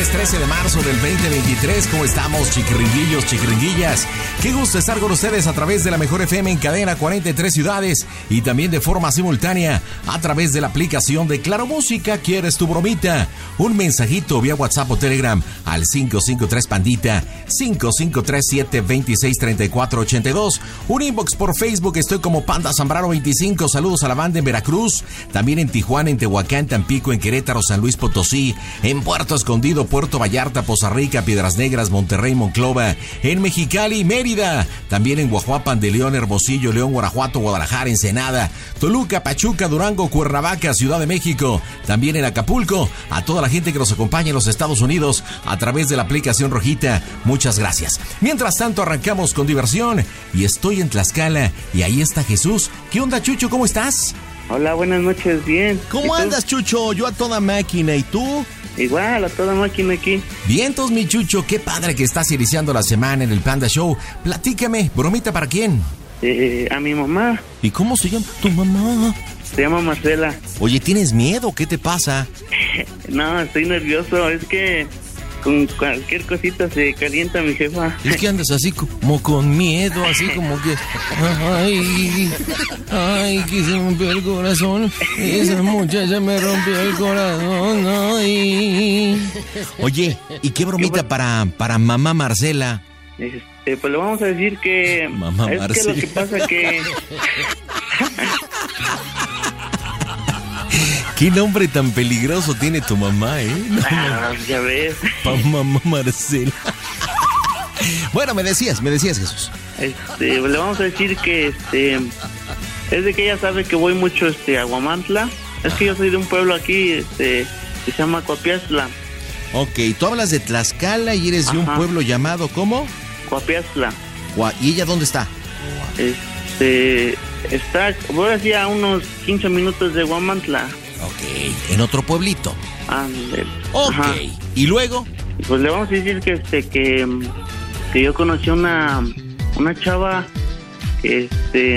miércoles 13 de marzo del 2023. ¿Cómo estamos, chiquiringuillos, chiquiringuillas? Qué gusto estar con ustedes a través de la Mejor FM en cadena 43 ciudades y también de forma simultánea a través de la aplicación de Claro Música. ¿Quieres tu bromita? Un mensajito vía WhatsApp o Telegram al 553 Pandita 5537263482. Un inbox por Facebook, estoy como Panda Zambrano 25. Saludos a la banda en Veracruz, también en Tijuana, en Tehuacán, Tampico, en Querétaro, San Luis Potosí, en Puerto Escondido, Puerto Vallarta, Poza Rica, Piedras Negras, Monterrey, Monclova, en Mexicali, Mérida, también en Guajuapan de León, Hermosillo, León, Guanajuato, Guadalajara, Ensenada, Toluca, Pachuca, Durango, Cuernavaca, Ciudad de México, también en Acapulco. A toda la gente que nos acompaña en los Estados Unidos a través de la aplicación Rojita, muchas gracias. Mientras tanto, arrancamos con diversión y estoy en Tlaxcala y ahí está Jesús. ¿Qué onda, Chucho? ¿Cómo estás? Hola, buenas noches, bien. ¿Cómo andas, Chucho? Yo a toda máquina, ¿y tú? Igual, a toda máquina aquí. Vientos, mi Chucho, qué padre que estás iniciando la semana en el Panda Show. Platícame, ¿bromita para quién? A mi mamá. ¿Y cómo se llama tu mamá? Se llama Marcela. Oye, ¿tienes miedo? ¿Qué te pasa? No, estoy nervioso, es que con cualquier cosita se calienta mi jefa. Es que andas así como con miedo, así como que... Ay, que se me rompió el corazón. Esa muchacha me rompió el corazón. Ay. Oye, ¿y qué bromita para mamá Marcela? Pues le vamos a decir que... Mamá es Marcela. que lo que pasa que... ¿Qué nombre tan peligroso tiene tu mamá, ya ves. Mamá Marcela. Bueno, me decías, Jesús. Le vamos a decir que es de que ella sabe que voy mucho a Huamantla. Es que yo soy de un pueblo aquí que se llama Coapiazla. Ok, tú hablas de Tlaxcala y eres de un pueblo llamado ¿cómo? Coapiazla. ¿Y ella dónde está? Está, voy a decir, a unos 15 minutos de Huamantla. Ok, en otro pueblito. Ok, ¿y luego? Pues le vamos a decir que yo conocí una chava que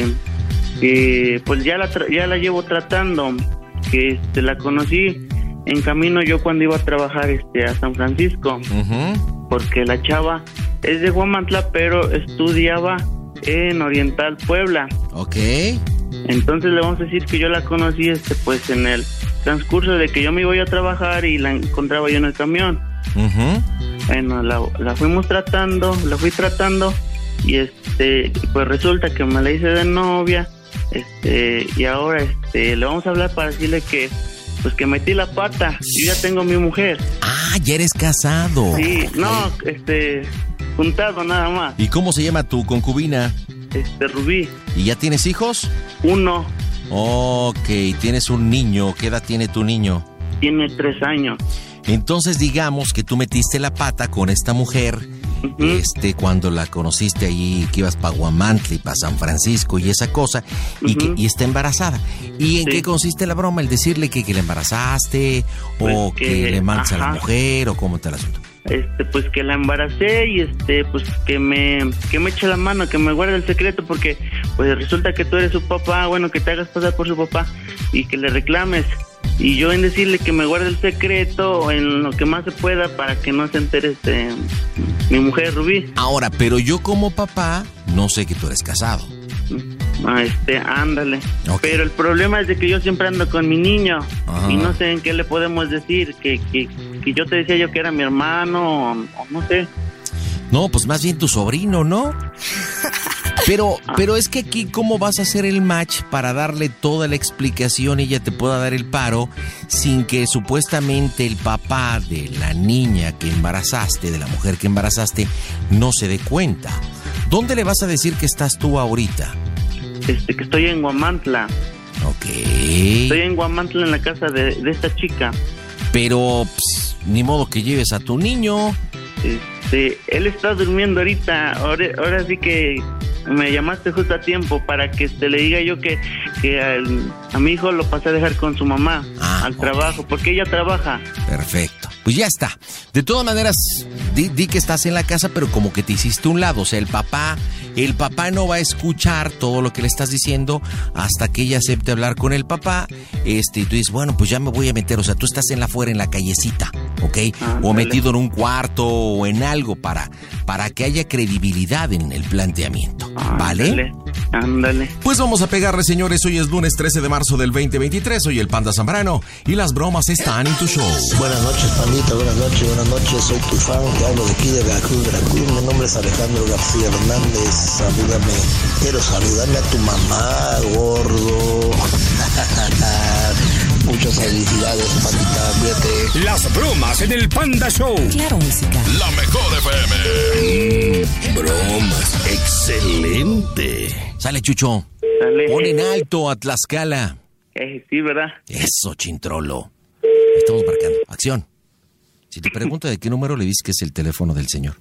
pues ya la llevo tratando, que la conocí en camino yo cuando iba a trabajar a San Francisco, porque la chava es de Huamantla pero estudiaba en Oriental Puebla. Ok. Entonces le vamos a decir que yo la conocí pues en el transcurso de que yo me iba a trabajar y la encontraba yo en el camión. Bueno, la fui tratando y pues resulta que me la hice de novia, y ahora le vamos a hablar para decirle que pues que metí la pata. Yo ya tengo mi mujer. Ah, ya eres casado. Sí, no, juntado nada más. ¿Y cómo se llama tu concubina? Rubí. ¿Y ya tienes hijos? 1. Ok, tienes un niño. ¿Qué edad tiene tu niño? Tiene 3 años. Entonces digamos que tú metiste la pata con esta mujer, cuando la conociste ahí, que ibas para Huamantla y para San Francisco y esa cosa, y está embarazada. ¿Y en qué consiste la broma? ¿El decirle que la embarazaste? Pues ¿o que le mandas a la mujer? ¿O cómo está el asunto? Pues que la embaracé y pues que me eche la mano, que me guarde el secreto, porque pues resulta que tú eres su papá, bueno, que te hagas pasar por su papá y que le reclames. Y yo en decirle que me guarde el secreto en lo que más se pueda para que no se entere mi mujer Rubí. Ahora, pero yo como papá no sé que tú eres casado. Ándale. Okay. Pero el problema es de que yo siempre ando con mi niño. Y no sé en qué le podemos decir, que yo te decía yo que era mi hermano o no sé. No, pues más bien tu sobrino, ¿no? Pero es que aquí, ¿cómo vas a hacer el match para darle toda la explicación y ella te pueda dar el paro sin que supuestamente el papá de la niña que embarazaste, de la mujer que embarazaste, no se dé cuenta? ¿Dónde le vas a decir que estás tú ahorita? Que estoy en Huamantla. Ok. Estoy en Huamantla en la casa de esta chica. Pero, ni modo que lleves a tu niño. Él está durmiendo ahorita. Ahora sí que me llamaste justo a tiempo para que le diga yo que a mi hijo lo pasé a dejar con su mamá al trabajo, porque ella trabaja. Perfecto. Pues ya está. De todas maneras, di que estás en la casa, pero como que te hiciste un lado. O sea, el papá no va a escuchar todo lo que le estás diciendo hasta que ella acepte hablar con el papá. Y tú dices, bueno, pues ya me voy a meter. O sea, tú estás afuera en la callecita. ¿ok? O metido en un cuarto o en algo para que haya credibilidad en el planteamiento, ¿vale? Ándale. Pues vamos a pegarle, señores. Hoy es lunes 13 de marzo del 2023. Soy el Panda Zambrano y las bromas están en tu show. Buenas noches, Pandita. Buenas noches. Soy tu fan. Te hablo de aquí de Veracruz. Mi nombre es Alejandro García Hernández. Salúdame. Quiero saludarle a tu mamá, gordo. Muchas felicidades, Pandita. Cuídate. Las bromas en el Panda Show. Claro, música. La mejor FM. Bromas. Excelente. Sale, Chucho. Dale. Pon en alto a Tlaxcala. Sí, ¿verdad? Eso, chintrolo. Estamos marcando. Acción. Si te pregunto de qué número, le dices que es el teléfono del señor.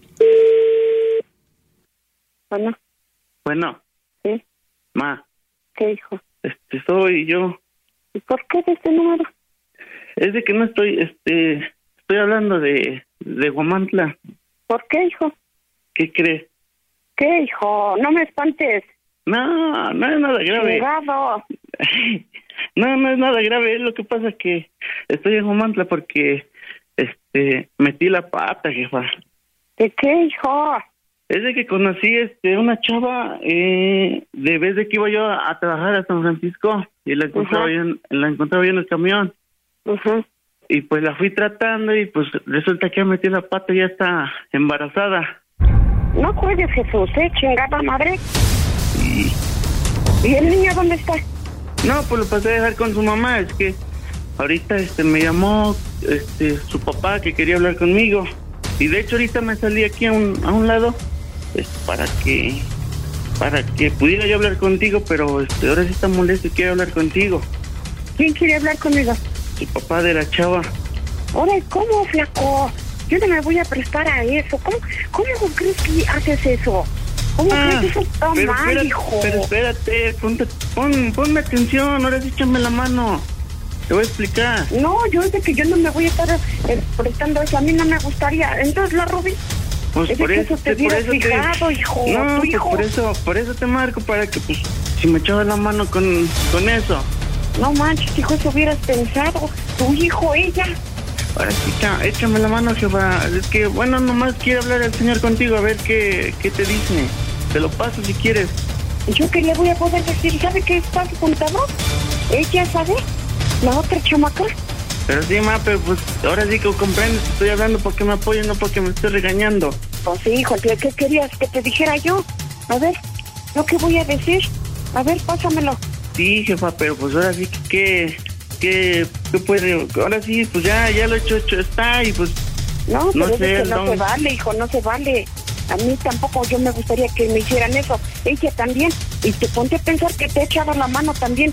Bueno. ¿Sí? Ma. ¿Qué, hijo? Soy yo. ¿Y por qué de este número? Es de que no estoy, estoy hablando de Huamantla. ¿Por qué, hijo? ¿Qué crees? ¿Qué, hijo? No me espantes. No es nada grave. Llegado. No es nada grave. Lo que pasa es que estoy en Huamantla porque, metí la pata, jefa. ¿De qué, hijo? Es de que conocí, una chava, de vez de que iba yo a trabajar a San Francisco y la encontraba yo en el camión. Y pues la fui tratando y pues resulta que metí la pata y ya está embarazada. No juegues, Jesús, chingada madre. ¿Y el niño dónde está? No, pues lo pasé a dejar con su mamá. Es que ahorita me llamó su papá que quería hablar conmigo. Y de hecho ahorita me salí aquí a un lado para que pudiera yo hablar contigo, pero ahora sí está molesto y quiere hablar contigo. ¿Quién quiere hablar conmigo? El papá de la chava. Ahora, ¿cómo, flaco? Yo no me voy a prestar a eso. ¿Cómo crees que haces eso? ¿Cómo crees que eso está mal, hijo? Pero espérate, ponme atención, ahora sí échame la mano. Te voy a explicar. No, yo sé que yo no me voy a estar prestando eso. A mí no me gustaría. Entonces, la Rubí. Pues por eso te hubieras fijado, hijo. No, pues hijo. Por eso te marco, para que, pues, si me echabas la mano con eso. No manches, hijo, eso hubieras pensado. Tu hijo, ella. Ahora sí, échame la mano, jefa. Es que, bueno, nomás quiere hablar el señor contigo, a ver qué te dice. Te lo paso si quieres. ¿Yo qué le voy a poder decir? ¿Sabe qué está contando? ¿Ella sabe? ¿La otra chamaca? Pero sí, ma, pero pues ahora sí que comprendes, estoy hablando porque me apoyan, no porque me estoy regañando. Pues sí, hijo, ¿qué querías que te dijera yo? A ver, ¿yo qué voy a decir? A ver, pásamelo. Sí, jefa, pero pues ahora sí que ¿qué puede? Ahora sí, pues ya lo hecho está y pues... No, pero es que no se vale, hijo, no se vale. A mí tampoco yo me gustaría que me hicieran eso. Ella también. Y te ponte a pensar que te he echado la mano también.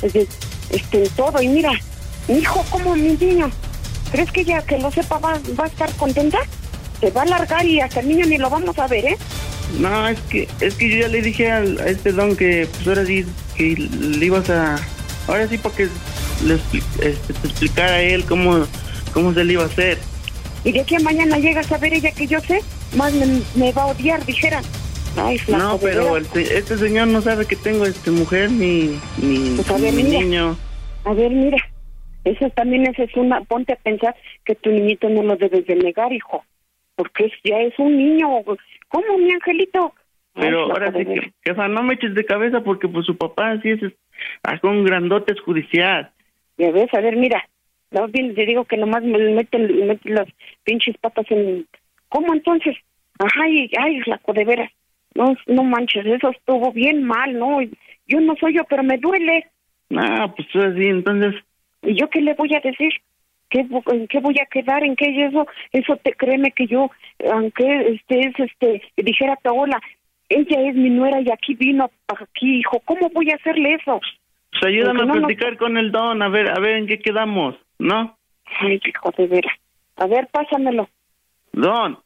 En todo. Y mira, mi hijo, como mi niño. ¿Crees que ella, que lo sepa, va a estar contenta? Se va a largar y hasta el niño ni lo vamos a ver, ¿eh? No, es que yo ya le dije a este don que pues ahora sí que le ibas a... Ahora sí porque te explicara a él cómo se le iba a hacer. Y de aquí a mañana llegas a ver ella que yo sé, más me va a odiar, dijera. Ay, flaco, no, pero este señor no sabe que tengo mujer ni pues mi niño. A ver, mira, eso también es una... Ponte a pensar que tu niñito no lo debes de negar, hijo. Porque ya es un niño. ¿Cómo, mi angelito? Pero ay, ahora sí que, jefa, no me eches de cabeza porque pues su papá sí es un grandote judicial. Ya ves, a ver, mira. No, bien, te digo que nomás me mete las pinches patas en... ¿Cómo entonces? Ajá, ay, flaco, de veras. No manches, eso estuvo bien mal, ¿no? Yo no soy yo, pero me duele. Ah, pues así, entonces... ¿Y yo qué le voy a decir? ¿En qué voy a quedar? ¿En qué eso créeme que yo, aunque dijera Paola, ella es mi nuera y aquí vino, aquí, hijo, ¿cómo voy a hacerle eso? Pues ayúdame a platicar con el don, a ver en qué quedamos, ¿no? Ay, hijo, de veras. A ver, pásamelo. Don.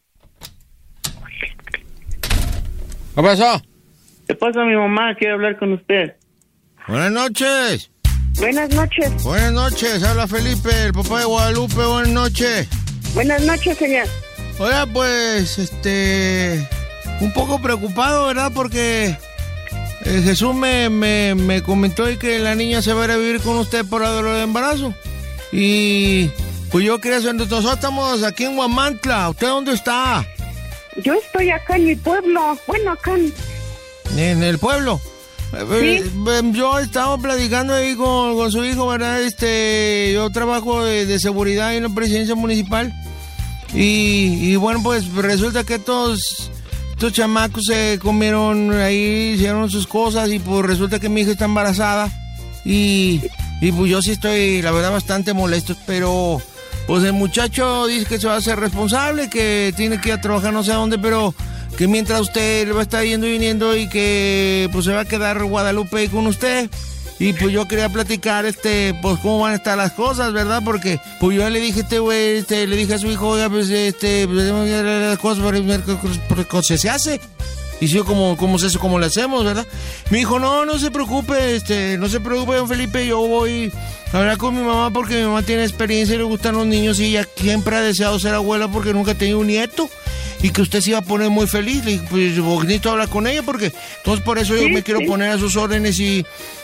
¿Qué pasó? ¿Qué pasa? Mi mamá quiere hablar con usted. Buenas noches. Buenas noches. Buenas noches, habla Felipe, el papá de Guadalupe, buenas noches. Buenas noches, señor. Oiga, pues, un poco preocupado, ¿verdad? Porque Jesús me comentó que la niña se va a ir a vivir con usted por dolor de embarazo. Y Pues yo quería saber, nosotros estamos aquí en Huamantla. ¿Usted dónde está? Yo estoy acá en mi pueblo. Bueno, acá ¿En el pueblo? Sí. Yo estaba platicando ahí con su hijo, ¿verdad? Yo trabajo de seguridad en la presidencia municipal. Y bueno, pues resulta que estos chamacos se comieron ahí, hicieron sus cosas y pues resulta que mi hija está embarazada. Y pues yo sí estoy, la verdad, bastante molesto, pero pues el muchacho dice que se va a hacer responsable, que tiene que ir a trabajar no sé a dónde, pero que mientras usted va a estar yendo y viniendo y que pues se va a quedar Guadalupe con usted. Y pues yo quería platicar, pues cómo van a estar las cosas, ¿verdad? Porque pues yo le dije le dije a su hijo, oiga, pues las cosas por se hace. Y yo, ¿cómo es eso? ¿Cómo le hacemos, verdad? Me dijo, no se preocupe, no se preocupe, don Felipe, yo voy a hablar con mi mamá porque mi mamá tiene experiencia y le gustan los niños y ella siempre ha deseado ser abuela porque nunca ha tenido un nieto. Y que usted se iba a poner muy feliz. Le dije, pues bonito hablar con ella porque entonces por eso yo me quiero poner a sus órdenes y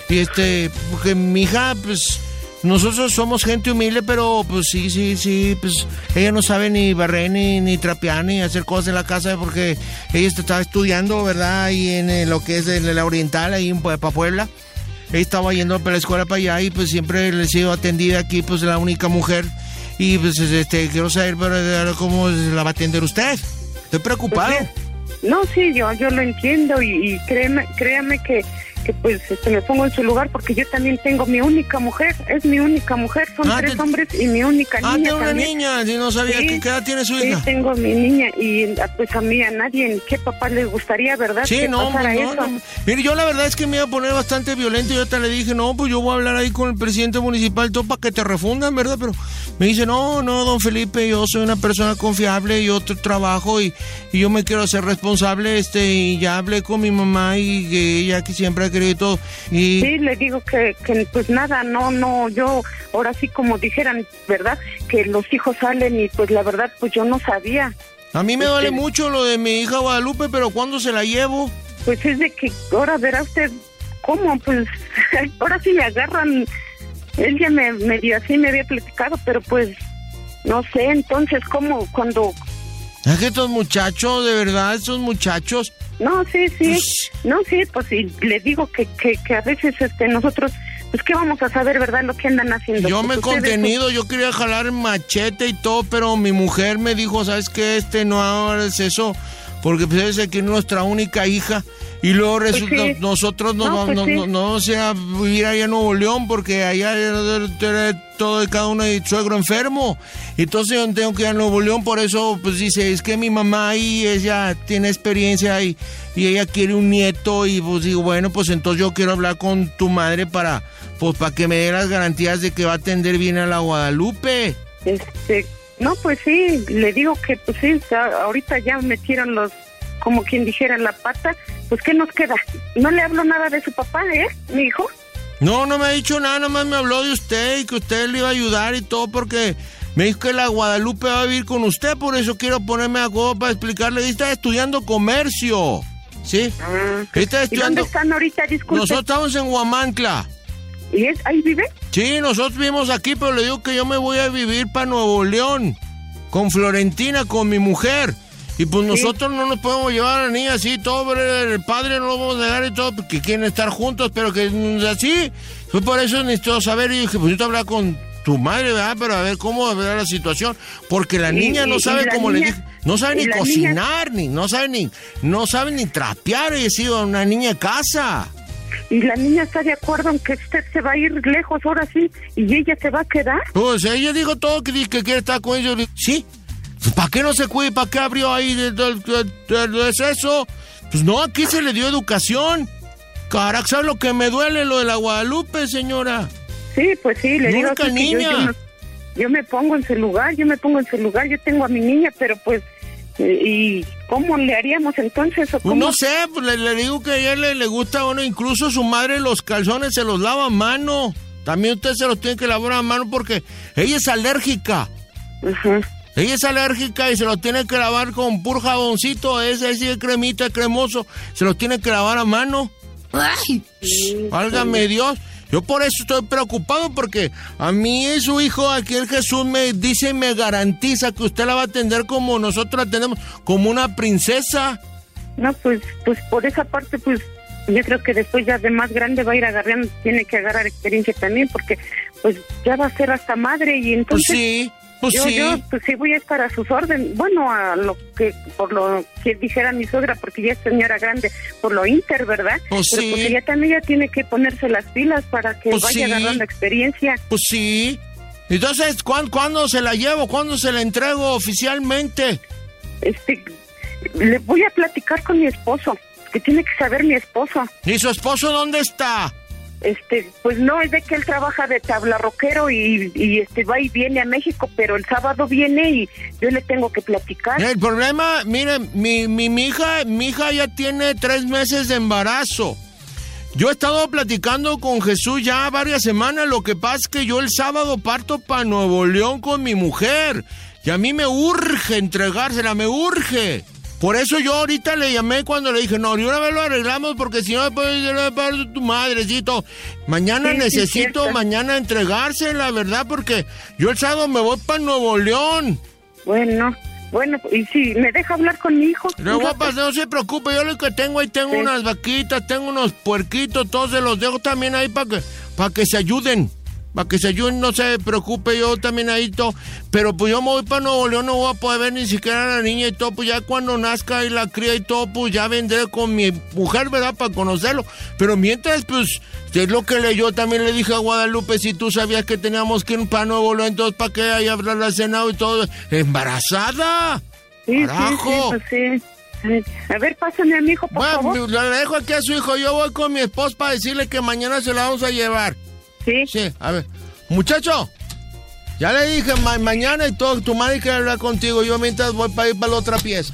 porque mi hija, pues nosotros somos gente humilde, pero pues sí, pues ella no sabe ni barrer, ni trapear, ni hacer cosas en la casa porque ella estaba estudiando, ¿verdad? Y en lo que es en la oriental, ahí para Puebla. Ella estaba yendo para la escuela para allá y pues siempre le he sido atendida aquí, pues la única mujer. Y pues quiero saber cómo la va a atender usted. Estoy preocupado. Pues, no, sí, yo lo entiendo y créame que pues me pongo en su lugar porque yo también tengo mi única mujer, es mi única mujer, son 3 hombres y mi única niña. Tengo una niña, si no sabía, sí, ¿qué edad tiene su hija? Sí, tengo mi niña y pues a mí, a nadie, ¿qué papá le gustaría, verdad? Sí, que pasara eso? No. Mire, yo la verdad es que me iba a poner bastante violento y yo te le dije, no, pues yo voy a hablar ahí con el presidente municipal todo para que te refundan, ¿verdad? Pero me dice, no, don Felipe, yo soy una persona confiable, yo trabajo y yo me quiero hacer responsable, y ya hablé con mi mamá y que ella que siempre ha querido todo. Y sí, le digo que pues nada, no, yo ahora sí como dijeran, ¿verdad? Que los hijos salen y pues la verdad pues yo no sabía. A mí me duele mucho lo de mi hija Guadalupe, pero ¿cuándo se la llevo? Pues es de que ahora verá usted cómo, pues ahora sí me agarran. Él ya me así me había platicado, pero pues no sé, entonces cómo, cuando... Es que estos muchachos, de verdad, estos muchachos... No, sí, pues y le digo que a veces nosotros, pues qué vamos a saber, ¿verdad? Lo que andan haciendo. Yo pues me he contenido, yo quería jalar machete y todo, pero mi mujer me dijo, ¿sabes qué? No hagas eso, porque pues es que es nuestra única hija. Y luego resulta, pues sí. Nosotros no vamos a vivir allá en Nuevo León, porque allá todo de cada uno hay suegro enfermo. Entonces yo tengo que ir a Nuevo León, por eso pues dice, es que mi mamá ahí, ella tiene experiencia y ella quiere un nieto, y pues digo, bueno, pues entonces yo quiero hablar con tu madre para que me dé las garantías de que va a atender bien a la Guadalupe. No, pues sí, le digo que pues sí, ahorita ya metieron los, como quien dijera, la pata. Pues, ¿qué nos queda? No le hablo nada de su papá, mi hijo. No me ha dicho nada más me habló de usted y que usted le iba a ayudar y todo, porque me dijo que la Guadalupe va a vivir con usted, por eso quiero ponerme a acuerdo para explicarle. Ella está estudiando comercio, ¿sí? Está estudiando... ¿Y dónde están ahorita? Disculpe. Nosotros estamos en Huamantla. ¿Y ahí vive? Sí, nosotros vivimos aquí, pero le digo que yo me voy a vivir para Nuevo León, con Florentina, con mi mujer. Y pues nosotros no nos podemos llevar a la niña así, todo, el padre no lo vamos a dejar y todo, porque quieren estar juntos, pero que así. Pues por eso necesito saber, y dije, pues yo te hablaba con tu madre, ¿verdad? Pero a ver cómo va la situación, porque la niña no sabe, como le dije, no sabe ni cocinar, no sabe ni trapear, ella ha sido una niña de casa. ¿Y la niña está de acuerdo en que usted se va a ir lejos ahora sí, y ella se va a quedar? Pues ella dijo todo, que quiere estar con ellos, sí. ¿Para qué no se cuide? ¿Para qué abrió ahí? ¿Es eso? Pues no, aquí se le dio educación. Carajo, ¿sabes lo que me duele? Lo de la Guadalupe, señora. Sí, pues sí, le digo que niña. Yo me pongo en su lugar, yo tengo a mi niña, pero pues, ¿y cómo le haríamos entonces? ¿O cómo? No sé, pues le digo que a ella le gusta, bueno, incluso su madre los calzones se los lava a mano. También usted se los tiene que lavar a mano porque ella es alérgica. Ajá. Ella es alérgica y se lo tiene que lavar con puro jaboncito, ese de cremita, cremoso. Se lo tiene que lavar a mano. ¡Ay! Válgame Dios. Yo por eso estoy preocupado, porque a mí su hijo, aquí el Jesús, me dice y me garantiza que usted la va a atender como nosotros la tenemos, como una princesa. No, pues por esa parte, pues yo creo que después ya de más grande va a ir agarrando, tiene que agarrar experiencia también, porque pues ya va a ser hasta madre y entonces... Pues sí. Pues yo pues sí voy a estar a sus órdenes, bueno, por lo que dijera mi suegra, porque ya es señora grande, por lo inter, ¿verdad? Pues pero sí. porque ella también ya tiene que ponerse las pilas para que Pues vaya sí. agarrando experiencia. Pues sí. Entonces, ¿cuándo se la llevo? ¿Cuándo se la entrego oficialmente? Le voy a platicar con mi esposo, que tiene que saber mi esposo. ¿Y su esposo dónde está? Pues no, es de que él trabaja de tablarroquero y va y viene a México, pero el sábado viene y yo le tengo que platicar. El problema, miren, mi hija ya tiene 3 meses de embarazo. Yo he estado platicando con Jesús ya varias semanas. Lo que pasa es que yo el sábado parto para Nuevo León con mi mujer y a mí me urge entregársela, me urge. Por eso yo ahorita le llamé cuando le dije, no, de una vez lo arreglamos, porque si no después de tu madrecito. Mañana Sí, necesito, sí, mañana entregársela, ¿verdad? Porque yo el sábado me voy para Nuevo León. Bueno, y si me deja hablar con mi hijo. No, guapas, no se preocupe, yo lo que tengo ahí, tengo unas vaquitas, tengo unos puerquitos, todos se los dejo también ahí para que se ayuden. Para que se ayuden, no se preocupe, yo también ahí todo. Pero pues yo me voy para Nuevo León, no voy a poder ver ni siquiera a la niña y todo. Pues ya cuando nazca y la cría y todo, pues ya vendré con mi mujer, ¿verdad? Para conocerlo. Pero mientras, pues, es lo que yo también le dije a Guadalupe, si tú sabías que teníamos que ir para Nuevo León, entonces ¿para qué ahí hablar la cenado y todo? ¡Embarazada! Sí, ¡Carajo! Sí. A ver, pásame a mi hijo, por favor. Le dejo aquí a su hijo, yo voy con mi esposa para decirle que mañana se la vamos a llevar. Sí, a ver. Muchacho, ya le dije mañana y todo, tu madre quiere hablar contigo. Yo mientras voy para ir para la otra pieza.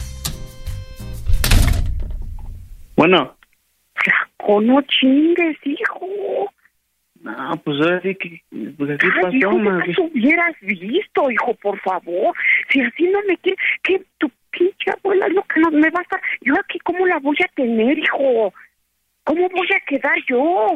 Bueno. Flaco, no chingues, hijo. No, pues ahora sí que... Pues aquí pasó, hijo, más. que hubieras visto, hijo, por favor. Si así no me quieres... Que tu pinche abuela es lo que no me va a estar... Yo aquí, ¿cómo la voy a tener, hijo? ¿Cómo voy a quedar yo?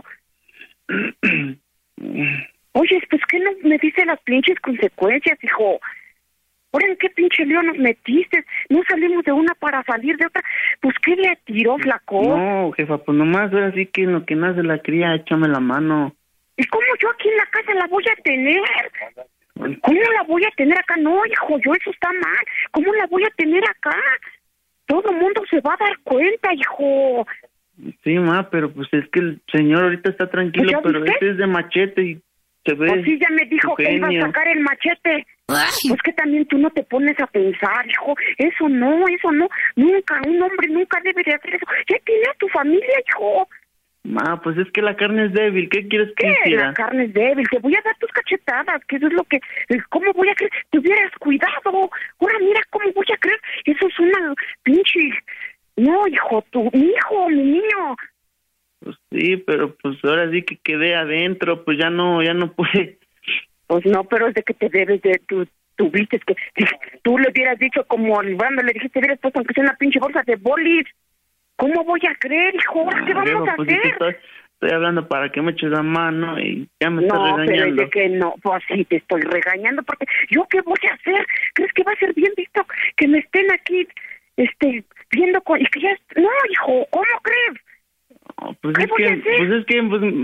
Oye, pues ¿qué no me dice las pinches consecuencias, hijo? ¿Ahora en qué pinche lío nos metiste? No salimos de una para salir de otra. Pues ¿qué le tiró, flaco? No, jefa, pues nomás ahora sí que en lo que nace la cría, échame la mano. ¿Y cómo yo aquí en la casa la voy a tener? ¿Cómo la voy a tener acá? No, hijo, eso está mal. ¿Cómo la voy a tener acá? Todo el mundo se va a dar cuenta, hijo. Sí, ma, pero pues es que el señor ahorita está tranquilo, ¿Pues pero viste? este es de machete y se ve... Pues sí, ya me dijo que iba a sacar el machete. Pues que también tú no te pones a pensar, hijo. Eso no. Nunca, un hombre nunca debe de hacer eso. Ya tiene a tu familia, hijo. Ma, pues es que la carne es débil. ¿Qué quieres que hiciera? La carne es débil. Te voy a dar tus cachetadas, que eso es lo que... ¿Cómo voy a creer? Te hubieras cuidado. Ahora mira cómo voy a creer. Eso es una pinche... No, hijo, mi hijo, mi niño. Pues sí, pero pues ahora sí que quedé adentro, pues ya no puede. Pues no, pero es de que te debes de... Tú viste que... Tú le hubieras dicho como... Cuando le dijiste, hubieras puesto aunque sea una pinche bolsa de bolis. ¿Cómo voy a creer, hijo? ¿Qué vamos a hacer? Estoy hablando para que me eches la mano y ya me estás regañando. No, pero es de que no, pues sí te estoy regañando porque ¿yo qué voy a hacer? ¿Crees que va a ser bien visto que me estén aquí, viendo con... Y que ya... No, hijo, ¿cómo crees? No, pues es que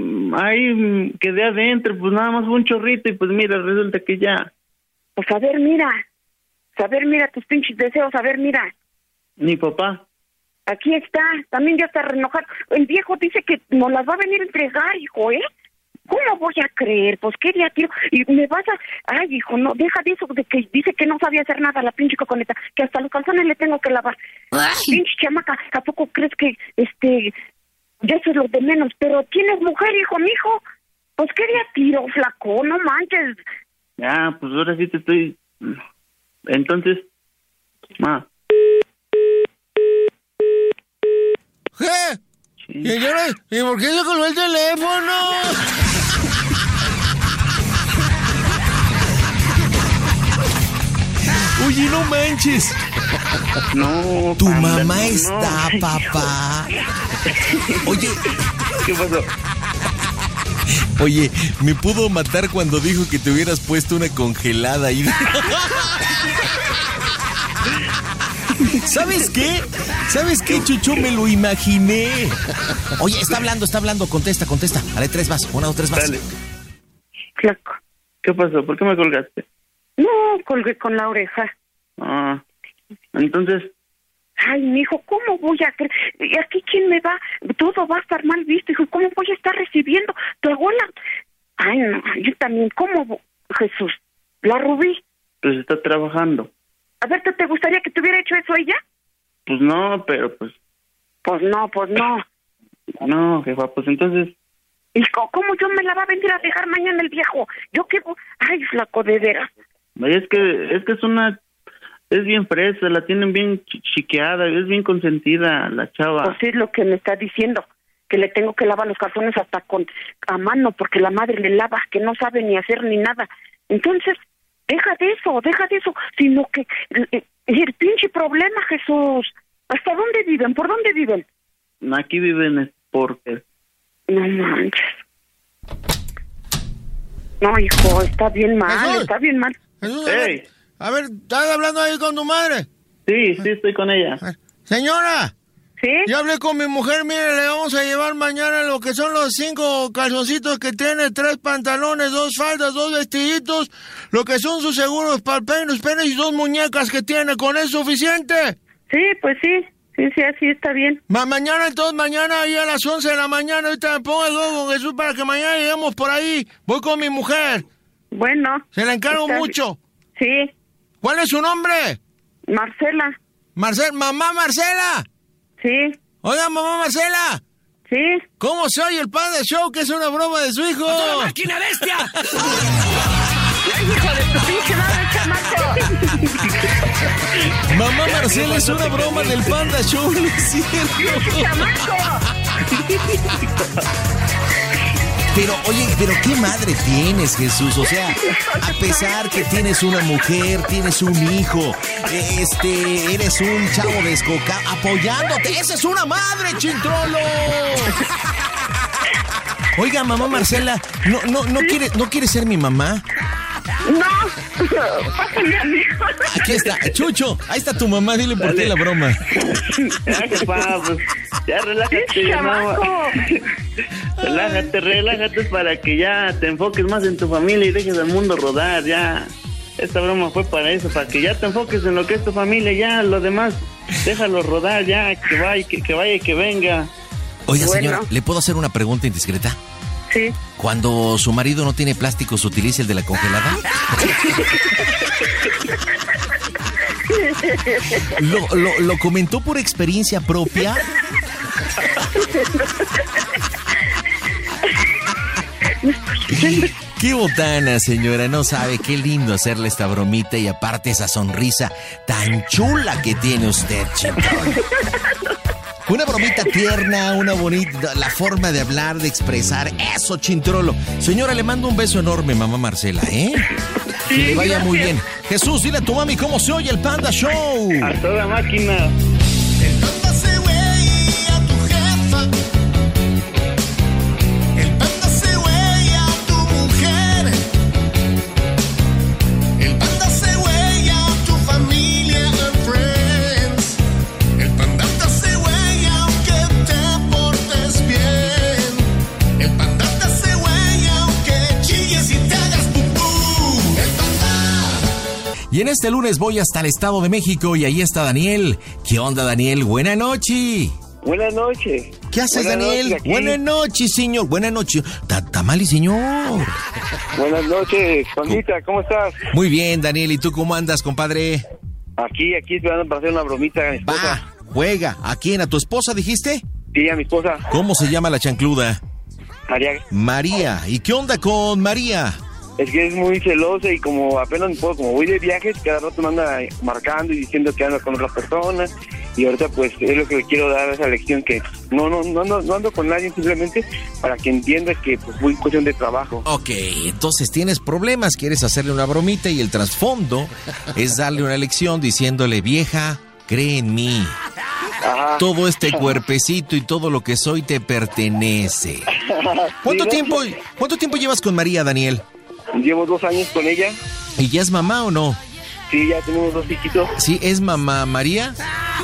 ahí quedé adentro, pues nada más fue un chorrito y pues mira, resulta que ya... Pues a ver, mira tus pinches deseos, a ver, mira. Mi papá. Aquí está, también ya está enojado. El viejo dice que nos las va a venir a entregar, hijo, ¿eh? ¿Cómo voy a creer? Pues qué día, tío. Y me vas a... Ay, hijo, no, deja de eso, de que dice que no sabía hacer nada la pinche coconeta, que hasta los calzones le tengo que lavar. Ay. Pinche chamaca, ¿a poco crees que, ya eso es lo de menos? Pero tienes mujer, hijo, mijo. Pues qué día, tiro, flaco, no manches. Ya, pues ahora sí te estoy... Entonces, ma... ¿Qué? Sí. ¿Y por qué se colgó el teléfono? Oye, no manches. No, tu mamá está, papá. Oye. ¿Qué pasó? Oye, me pudo matar cuando dijo que te hubieras puesto una congelada ahí. ¿Sabes qué? ¿Sabes qué, Chucho? Me lo imaginé. Oye, está hablando. Contesta. A la 3 vas. 1, 2, 3 vas. Dale. Flaco. ¿Qué pasó? ¿Por qué me colgaste? No, colgué con la oreja. Ah, entonces... Ay, mijo, ¿cómo voy a creer? ¿Y aquí quién me va? Todo va a estar mal visto, hijo. ¿Cómo voy a estar recibiendo? Tu abuela... Ay, no, yo también. ¿Cómo, Jesús? ¿La Rubí? Pues está trabajando. A ver, ¿te gustaría que te hubiera hecho eso ella? Pues no, pero pues... Pues no. No, jefa, pues entonces... ¿Y cómo yo me la va a venir a dejar mañana el viejo? Yo qué... Ay, flaco, de veras. Es que es una... Es bien fresa, la tienen bien chiqueada, es bien consentida la chava. Pues es lo que me está diciendo, que le tengo que lavar los calzones hasta a mano, porque la madre le lava, que no sabe ni hacer ni nada. Entonces, deja de eso, sino que el pinche problema, Jesús. ¿Hasta dónde viven? ¿Por dónde viven? Aquí viven porque... No manches. No, hijo, está bien mal, Jesús. está bien mal. Jesús, ¡Ey! a ver, ¿estás hablando ahí con tu madre? Sí, estoy con ella. Señora, ¿Sí? ya hablé con mi mujer, mire, le vamos a llevar mañana lo que son los 5 calzoncitos que tiene, 3 pantalones, 2 faldas, 2 vestiditos, lo que son sus seguros para los penes y 2 muñecas que tiene. ¿Con eso es suficiente? Sí, pues sí, así está bien. Mañana ahí a las 11 de la mañana, ahorita me pongo el huevo con Jesús para que mañana lleguemos por ahí. Voy con mi mujer. Bueno. Se la encargo está mucho. Sí. ¿Cuál es su nombre? Marcela. Mamá Marcela. Sí. Oiga, mamá Marcela. Sí. ¿Cómo se oye el Panda Show? Que es una broma de su hijo. ¡Otra máquina bestia! ¡Ay, hijo de tu pinche madre, chamaco! Mamá Marcela es una broma del Panda Show, ¿no es cierto? ¡Chamaco! Pero, oye, qué madre tienes, Jesús. O sea, a pesar que tienes una mujer, tienes un hijo, eres un chavo descocado, apoyándote. ¡Esa es una madre, chintrolo! Oiga, mamá Marcela, ¿no quiere ser mi mamá? No, pásale a mi hijo. Aquí está, Chucho, ahí está tu mamá, dile por qué la broma. Ya, jefa, pues, ya relájate, ¡Chamaco! Relájate para que ya te enfoques más en tu familia y dejes al mundo rodar, ya. Esta broma fue para eso, para que ya te enfoques en lo que es tu familia, ya, lo demás, déjalo rodar, ya, que vaya y que venga. Oiga, Bueno. señora, ¿le puedo hacer una pregunta indiscreta? Sí. Cuando su marido no tiene plásticos, ¿utiliza el de la congelada? ¿Lo comentó por experiencia propia? Qué botana, señora, no sabe, qué lindo hacerle esta bromita y aparte esa sonrisa tan chula que tiene usted, chingón. Una bromita tierna, una bonita, la forma de hablar, de expresar, eso, chintrolo. Señora, le mando un beso enorme, mamá Marcela, ¿eh? Que le vaya muy bien. Jesús, dile a tu mami cómo se oye el Panda Show. A toda máquina. El panda se güey a tu jefa. El panda se güey a tu mujer. El panda se güey a tu familia and friends. El panda se güey aunque te portes bien. El panda se güey aunque chilles y te hagas pupú. El panda. Y en este lunes voy hasta el Estado de México y ahí está Daniel. ¿Qué onda, Daniel? Buena noche. Buenas noches. ¿Qué haces, Buenas Daniel? noches, aquí. Buenas noches, señor. Buenas noches. Tamali, señor. Buenas noches, Juanita, ¿cómo estás? Muy bien, Daniel. ¿Y tú cómo andas, compadre? Aquí esperando para hacer una bromita a mi esposa. Va, juega. ¿A quién? ¿A tu esposa, dijiste? Sí, a mi esposa, ¿Cómo se llama la chancluda? María. María. ¿Y qué onda con María? Es que es muy celosa y como apenas me puedo, como voy de viajes, cada rato me anda marcando y diciendo que anda con otras personas. Y ahorita pues es lo que le quiero dar, esa lección que no ando con nadie, simplemente para que entienda que pues voy en cuestión de trabajo. Ok, entonces tienes problemas, quieres hacerle una bromita y el trasfondo es darle una lección diciéndole, vieja, cree en mí. Ajá. Todo este cuerpecito y todo lo que soy te pertenece. ¿Cuánto tiempo llevas con María, Daniel? Llevo 2 años con ella. ¿Y ya es mamá o no? Sí, ya tenemos 2 hijitos. ¿Sí es mamá María?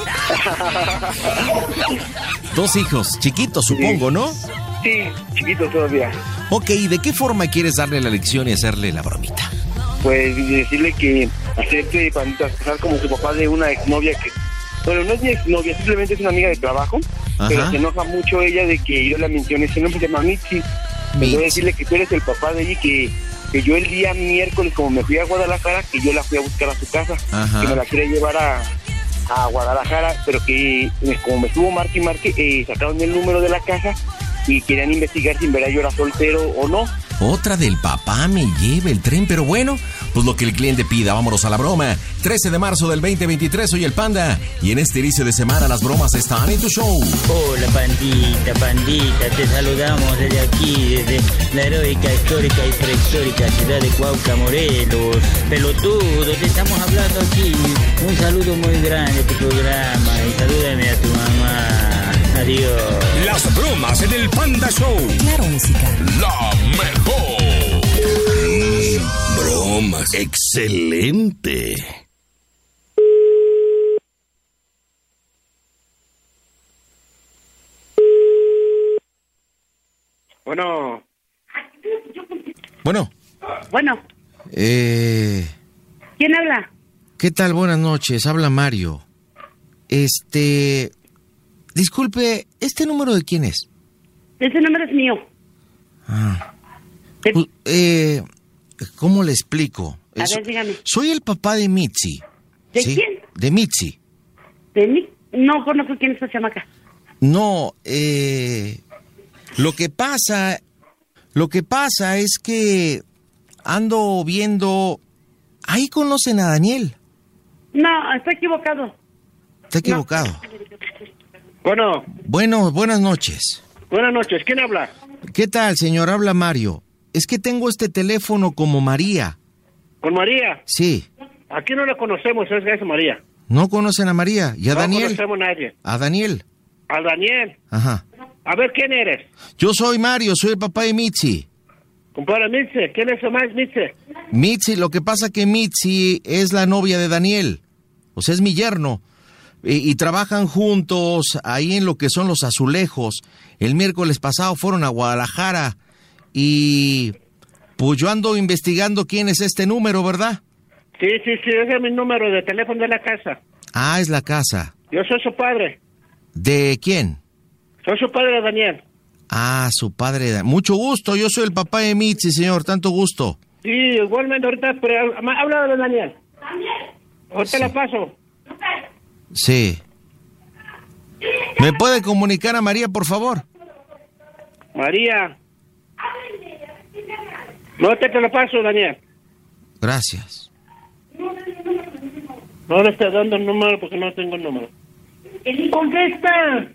2 hijos, chiquitos supongo, ¿no? Sí, chiquitos todavía. Ok, ¿y de qué forma quieres darle la lección y hacerle la bromita? Pues decirle que acepte para pasar como su papá de una exnovia que... Bueno, no es mi exnovia, simplemente es una amiga de trabajo. Ajá. Pero se enoja mucho ella de que yo la mencione. Ese nombre se llama Mitzi. Voy a decirle que tú eres el papá de ella y que yo el día miércoles, como me fui a Guadalajara, que yo la fui a buscar a su casa. Ajá. Que me la quería llevar a Guadalajara, pero que como me estuvo marque, sacaron el número de la casa y querían investigar si en verdad yo era soltero o no. Otra del papá me lleva el tren, pero bueno, pues lo que el cliente pida, vámonos a la broma. 13 de marzo del 2023, soy el Panda, y en este inicio de semana las bromas están en tu show. Hola pandita, te saludamos desde aquí, desde la heroica, histórica y prehistórica ciudad de Cuauhca, Morelos. Pelotudo, te estamos hablando aquí. Un saludo muy grande a tu programa y salúdame a tu mamá. Adiós. Las bromas en el Panda Show. Claro, música. La mejor. Bromas. Excelente. Bueno. Bueno. ¿Quién habla? ¿Qué tal? Buenas noches, habla Mario. Disculpe, ¿este número de quién es? Ese número es mío. ¿Cómo le explico? A ver, dígame. Soy el papá de Mitzi. ¿De ¿sí? quién? De Mitzi. ¿De mí? No conozco quién es esa chamaca. No, lo que pasa es que ando viendo... Ahí conocen a Daniel. No, está equivocado. Está equivocado. Bueno, buenas noches. buenas noches. ¿Quién habla? ¿Qué tal, señor? Habla Mario. Es que tengo este teléfono como María. ¿Con María? Sí. Aquí no la conocemos, es María. ¿No conocen a María? ¿Y a Daniel? No conocemos a nadie. ¿A Daniel? ¿A Daniel? Ajá. A ver, ¿quién eres? Yo soy Mario, soy el papá de Mitzi. Compadre Mitzi, ¿quién es más Mitzi? Mitzi, lo que pasa que Mitzi es la novia de Daniel. O sea, es mi yerno. Y trabajan juntos ahí en lo que son los azulejos. El miércoles pasado fueron a Guadalajara y pues yo ando investigando quién es este número, ¿verdad? Sí, ese es mi número de teléfono de la casa. Ah, es la casa. Yo soy su padre. ¿De quién? Soy su padre, Daniel. Ah, su padre. Mucho gusto, yo soy el papá de Mitzi, señor, tanto gusto. Sí, igualmente ahorita, pero habla de Daniel. Ahorita la paso. Sí. ¿Me puede comunicar a María, por favor? María. No te lo paso, Daniel. Gracias. No le estoy dando el número porque no tengo el número. ¡Contesta!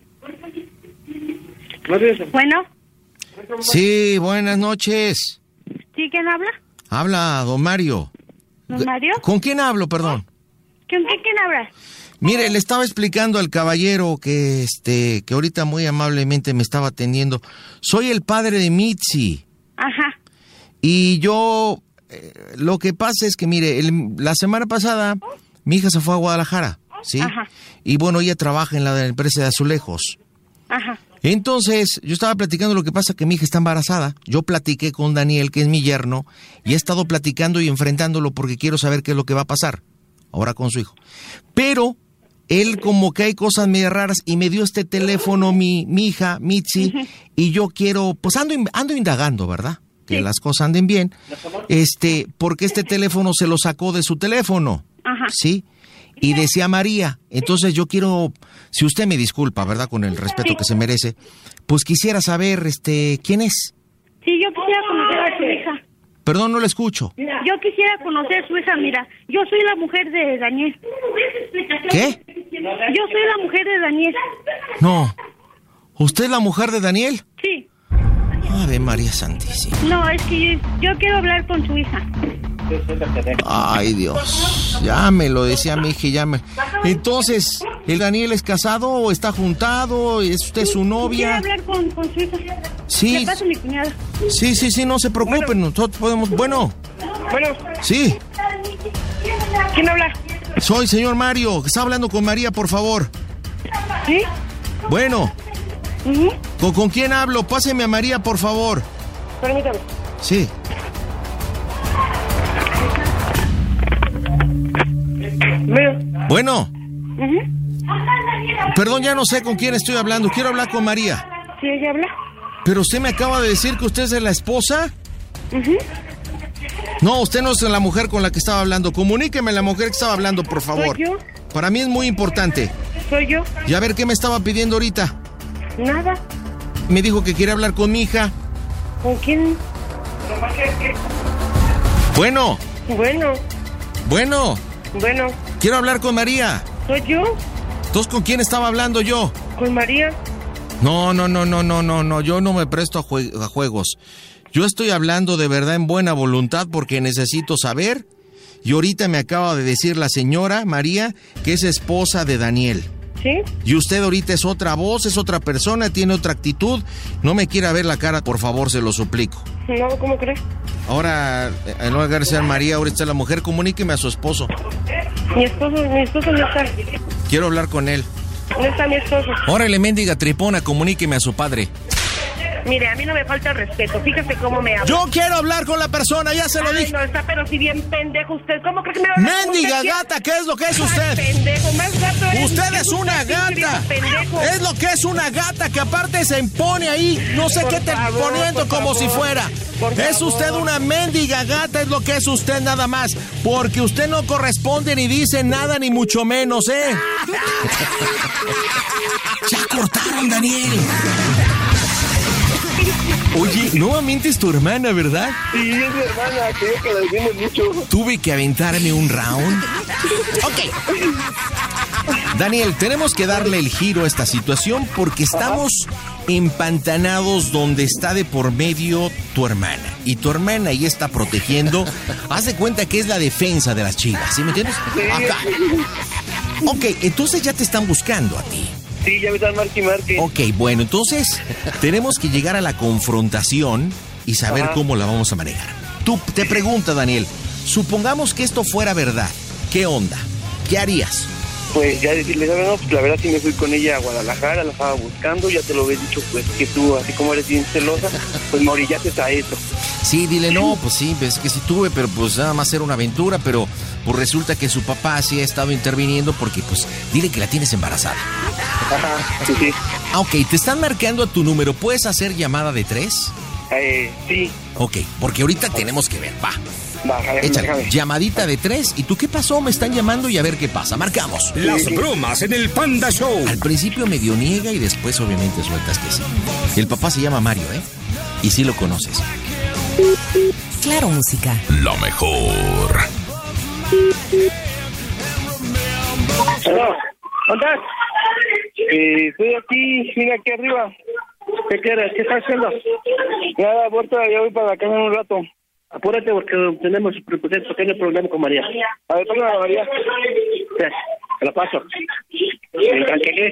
Bueno. Sí, buenas noches. ¿Sí, quién habla? Habla don Mario. ¿Don Mario? ¿Con quién hablo, perdón? ¿Quién habla? Mire, le estaba explicando al caballero que ahorita muy amablemente me estaba atendiendo. Soy el padre de Mitzi. Ajá. Y yo, lo que pasa es que, mire, la semana pasada mi hija se fue a Guadalajara, ¿sí? Ajá. Y bueno, ella trabaja en la empresa de azulejos. Ajá. Entonces, yo estaba platicando, lo que pasa que mi hija está embarazada. Yo platiqué con Daniel, que es mi yerno, y he estado platicando y enfrentándolo porque quiero saber qué es lo que va a pasar ahora con su hijo. Pero él como que hay cosas medio raras y me dio este teléfono mi hija, Mitzi, y yo quiero, pues ando indagando, ¿verdad? Que las cosas anden bien. Porque este teléfono se lo sacó de su teléfono. Ajá. ¿Sí? Y decía María. Entonces yo quiero, si usted me disculpa, ¿verdad? Con el respeto que se merece, pues quisiera saber, ¿quién es? Sí, yo quisiera conocer a su hija. Perdón, no la escucho. Yo quisiera conocer a su hija, mira. Yo soy la mujer de Daniel. ¿Qué? Yo soy la mujer de Daniel. No. ¿Usted es la mujer de Daniel? Sí. Ave María Santísima. No, es que yo quiero hablar con su hija. Ay, Dios. Ya me lo decía mi hija, Entonces, ¿El Daniel es casado o está juntado? ¿Es usted su novia? ¿Quiere hablar con su hija? Sí. Le paso a mi cuñada. Sí, no se preocupen, nosotros podemos... Bueno. Sí. ¿Quién habla? Soy señor Mario, está hablando con María, por favor. ¿Sí? Bueno. ¿Con quién hablo? Páseme a María, por favor. Permítame. Sí. Bueno. Perdón, ya no sé con quién estoy hablando. Quiero hablar con María. ¿Sí, ella habla? Pero usted me acaba de decir que usted es la esposa. No, usted no es la mujer con la que estaba hablando. Comuníqueme la mujer que estaba hablando, por favor. ¿Soy yo? Para mí es muy importante. ¿Soy yo? Y a ver, ¿qué me estaba pidiendo ahorita? Nada. Me dijo que quiere hablar con mi hija. ¿Con quién? Bueno. Bueno. Quiero hablar con María. ¿Soy yo? ¿Entonces con quién estaba hablando yo? ¿Con María? No, yo no me presto a juegos. Yo estoy hablando de verdad en buena voluntad porque necesito saber. Y ahorita me acaba de decir la señora María que es esposa de Daniel. ¿Sí? Y usted ahorita es otra voz, es otra persona, tiene otra actitud. No me quiera ver la cara, por favor, se lo suplico. No, ¿cómo crees? Ahora, en lugar de ser María, ahora está la mujer, comuníqueme a su esposo. Mi esposo no está. Quiero hablar con él. No está mi esposo. Órale, mendiga tripona, comuníqueme a su padre. Mire, a mí no me falta el respeto. Fíjese cómo me habla. Yo quiero hablar con la persona, ya se lo dije. No, está pero si bien pendejo usted. ¿Cómo cree que me va a hablar? ¡Mendiga gata! ¿Qué es lo que es usted? Pendejo, más gato eres. Usted es una gata. Es lo que es una gata que aparte se impone ahí. No sé qué te poniendo como si fuera. Es usted una mendiga gata, es lo que es usted nada más. Porque usted no corresponde ni dice nada ni mucho menos, ¿eh? Ya cortaron, Daniel. Oye, nuevamente es tu hermana, ¿verdad? Sí, es mi hermana, creo que la defiende mucho. Tuve que aventarme un round. Ok. Daniel, tenemos que darle el giro a esta situación porque estamos empantanados donde está de por medio tu hermana. Y tu hermana ahí está protegiendo. Haz de cuenta que es la defensa de las Chivas, ¿sí me entiendes? Acá. Ok, entonces ya te están buscando a ti. Sí, ya me están marque. Ok, bueno, entonces tenemos que llegar a la confrontación y saber cómo la vamos a manejar. Tú te pregunta, Daniel, supongamos que esto fuera verdad, ¿qué onda? ¿Qué harías? Pues ya decirle, ¿sabes? No, pues la verdad sí me fui con ella a Guadalajara, la estaba buscando, ya te lo había dicho, pues que tú, así como eres bien celosa, pues me orillaste a eso. Sí, dile, no, pues sí, es que sí tuve, pero pues nada más era una aventura, pero pues resulta que su papá sí ha estado interviniendo porque pues dile que la tienes embarazada. Ajá, sí. Ah, ok, te están marcando a tu número, ¿puedes hacer llamada de 3? Sí. Ok, porque ahorita tenemos que ver, va. Échale, llamadita de 3. ¿Y tú qué pasó? Me están llamando y a ver qué pasa. Marcamos. Las bromas en el Panda Show. Al principio medio niega y después obviamente sueltas que sí. El papá se llama Mario, ¿eh? Y sí lo conoces. Claro, música. Lo mejor. Hola, ¿dónde estás? Estoy aquí, mira aquí arriba. ¿Qué quieres? ¿Qué estás haciendo? Nada, vuelta, ya voy para la casa en un rato. Apúrate porque tenemos un pequeño problema con María. A ver, póngala a María. Te la paso. No quiero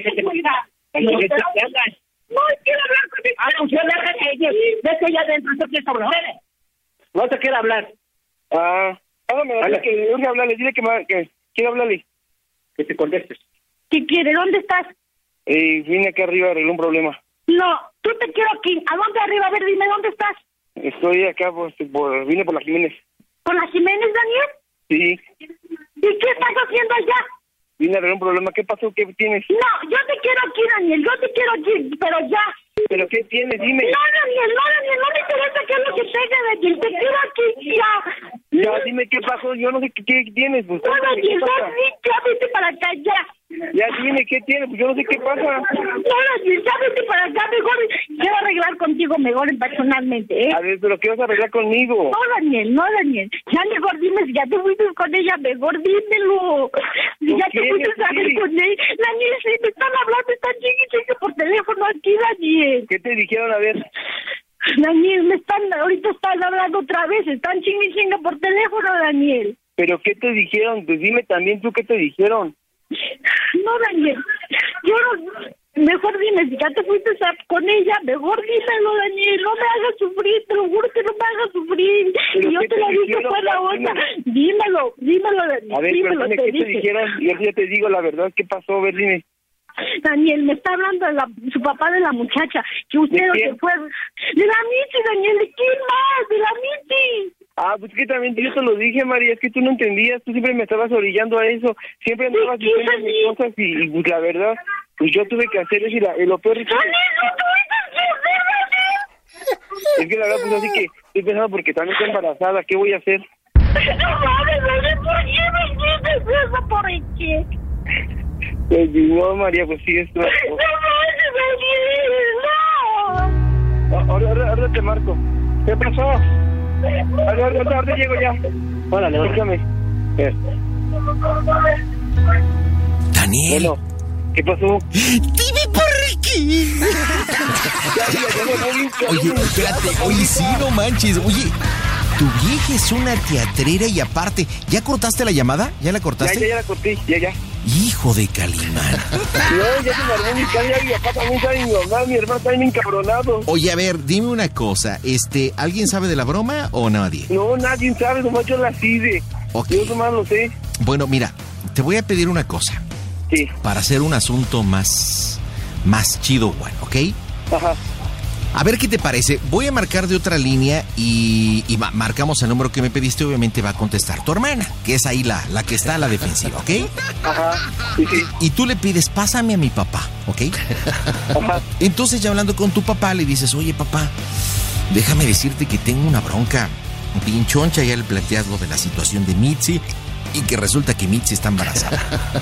hablar con mi... usted deja que ella... Deja ella adentro, usted quiere hablar. No te quiere hablar. Hágame, dile que urge hablarle, dile que quiero hablarle. Que te contestes. ¿Qué quiere? ¿Dónde estás? Vine aquí arriba a arreglar un problema. No, tú te quiero aquí. ¿A dónde arriba? A ver, dime, ¿dónde estás? Estoy acá, vine por la Jiménez. ¿Por la Jiménez, Daniel? Sí. ¿Y qué estás haciendo allá? Vine a arreglar un problema. ¿Qué pasó? ¿Qué tienes? No, yo te quiero aquí, Daniel. Yo te quiero aquí, pero ya. ¿Pero qué tienes? Dime. No, Daniel, no me interesa qué es lo que tenga, Daniel. Te quiero aquí, ya. Ya, dime qué pasó. Yo no sé qué tienes. Pues, no, Daniel, ya vete para acá, ya. Ya, dime qué tienes. Pues yo no sé qué pasa. No, Daniel, ya vete para acá. Mejor quiero arreglar contigo mejor personalmente, ¿eh? A ver, ¿pero qué vas a arreglar conmigo? No, Daniel. Ya mejor dime, si ya te fuiste con ella, mejor dímelo. Si ya te fuiste a ver con ella. Daniel, sí, me están hablando, están chiqui por teléfono aquí, Daniel. ¿Qué te dijeron? A ver. Daniel, ahorita están hablando otra vez, están chinga por teléfono, Daniel. ¿Pero qué te dijeron? Pues dime también tú qué te dijeron. No, Daniel, yo no... Mejor dime, si ya te fuiste con ella, mejor dímelo, Daniel, no me hagas sufrir, te lo juro que no me hagas sufrir. Pero Y yo te lo dije fue la onda. Dímelo, Daniel, A ver, dímelo, ¿qué te dijeron? Yo ya te digo la verdad, ¿qué pasó? A ver, dime. Daniel, me está hablando de su papá de la muchacha, que usted lo que fue... De la Michi, Daniel, ¿de quién más? De la Michi. Ah, pues que también yo te lo dije, María, es que tú no entendías, tú siempre me estabas orillando a eso, siempre andabas diciendo mis cosas y pues la verdad, pues yo tuve que hacer eso y lo peor es que... Es que la verdad, pues así que estoy pensando porque también estoy embarazada, ¿qué voy a hacer? No mames, Daniel, ¿por qué me hiciste eso? ¿Por qué? Pues no, María, pues sí, esto... No mames, Daniel, no. Ahora te marco. ¿Qué pasó? Ahora llego ya. Órale, déjame. Daniel. Bueno, ¿qué pasó? Dime por qué. Oye, espérate, oye, sí, no manches. Oye, tu vieja es una teatrera y aparte, ¿ya cortaste la llamada? ¿Ya la cortaste? Ya la corté, ya. Hijo de Calimán. No, ya se me armó mi cara, mi papá también sabe, mi mamá, mi hermano también encabronado. Oye, a ver, dime una cosa, ¿alguien sabe de la broma o nadie? No, nadie sabe, nomás yo la hice. Okay. Yo nomás lo sé. Bueno, mira, te voy a pedir una cosa. Sí. Para hacer un asunto más chido, bueno, ¿ok? Ajá. A ver qué te parece. Voy a marcar de otra línea y marcamos el número que me pediste. Obviamente va a contestar tu hermana, que es ahí la que está a la defensiva, ¿ok? Ajá, sí. Y tú le pides, pásame a mi papá, ¿ok? Ajá. Entonces ya hablando con tu papá le dices, oye papá, déjame decirte que tengo una bronca bien choncha. Ya le planteas lo de la situación de Mitzi y que resulta que Mitzi está embarazada.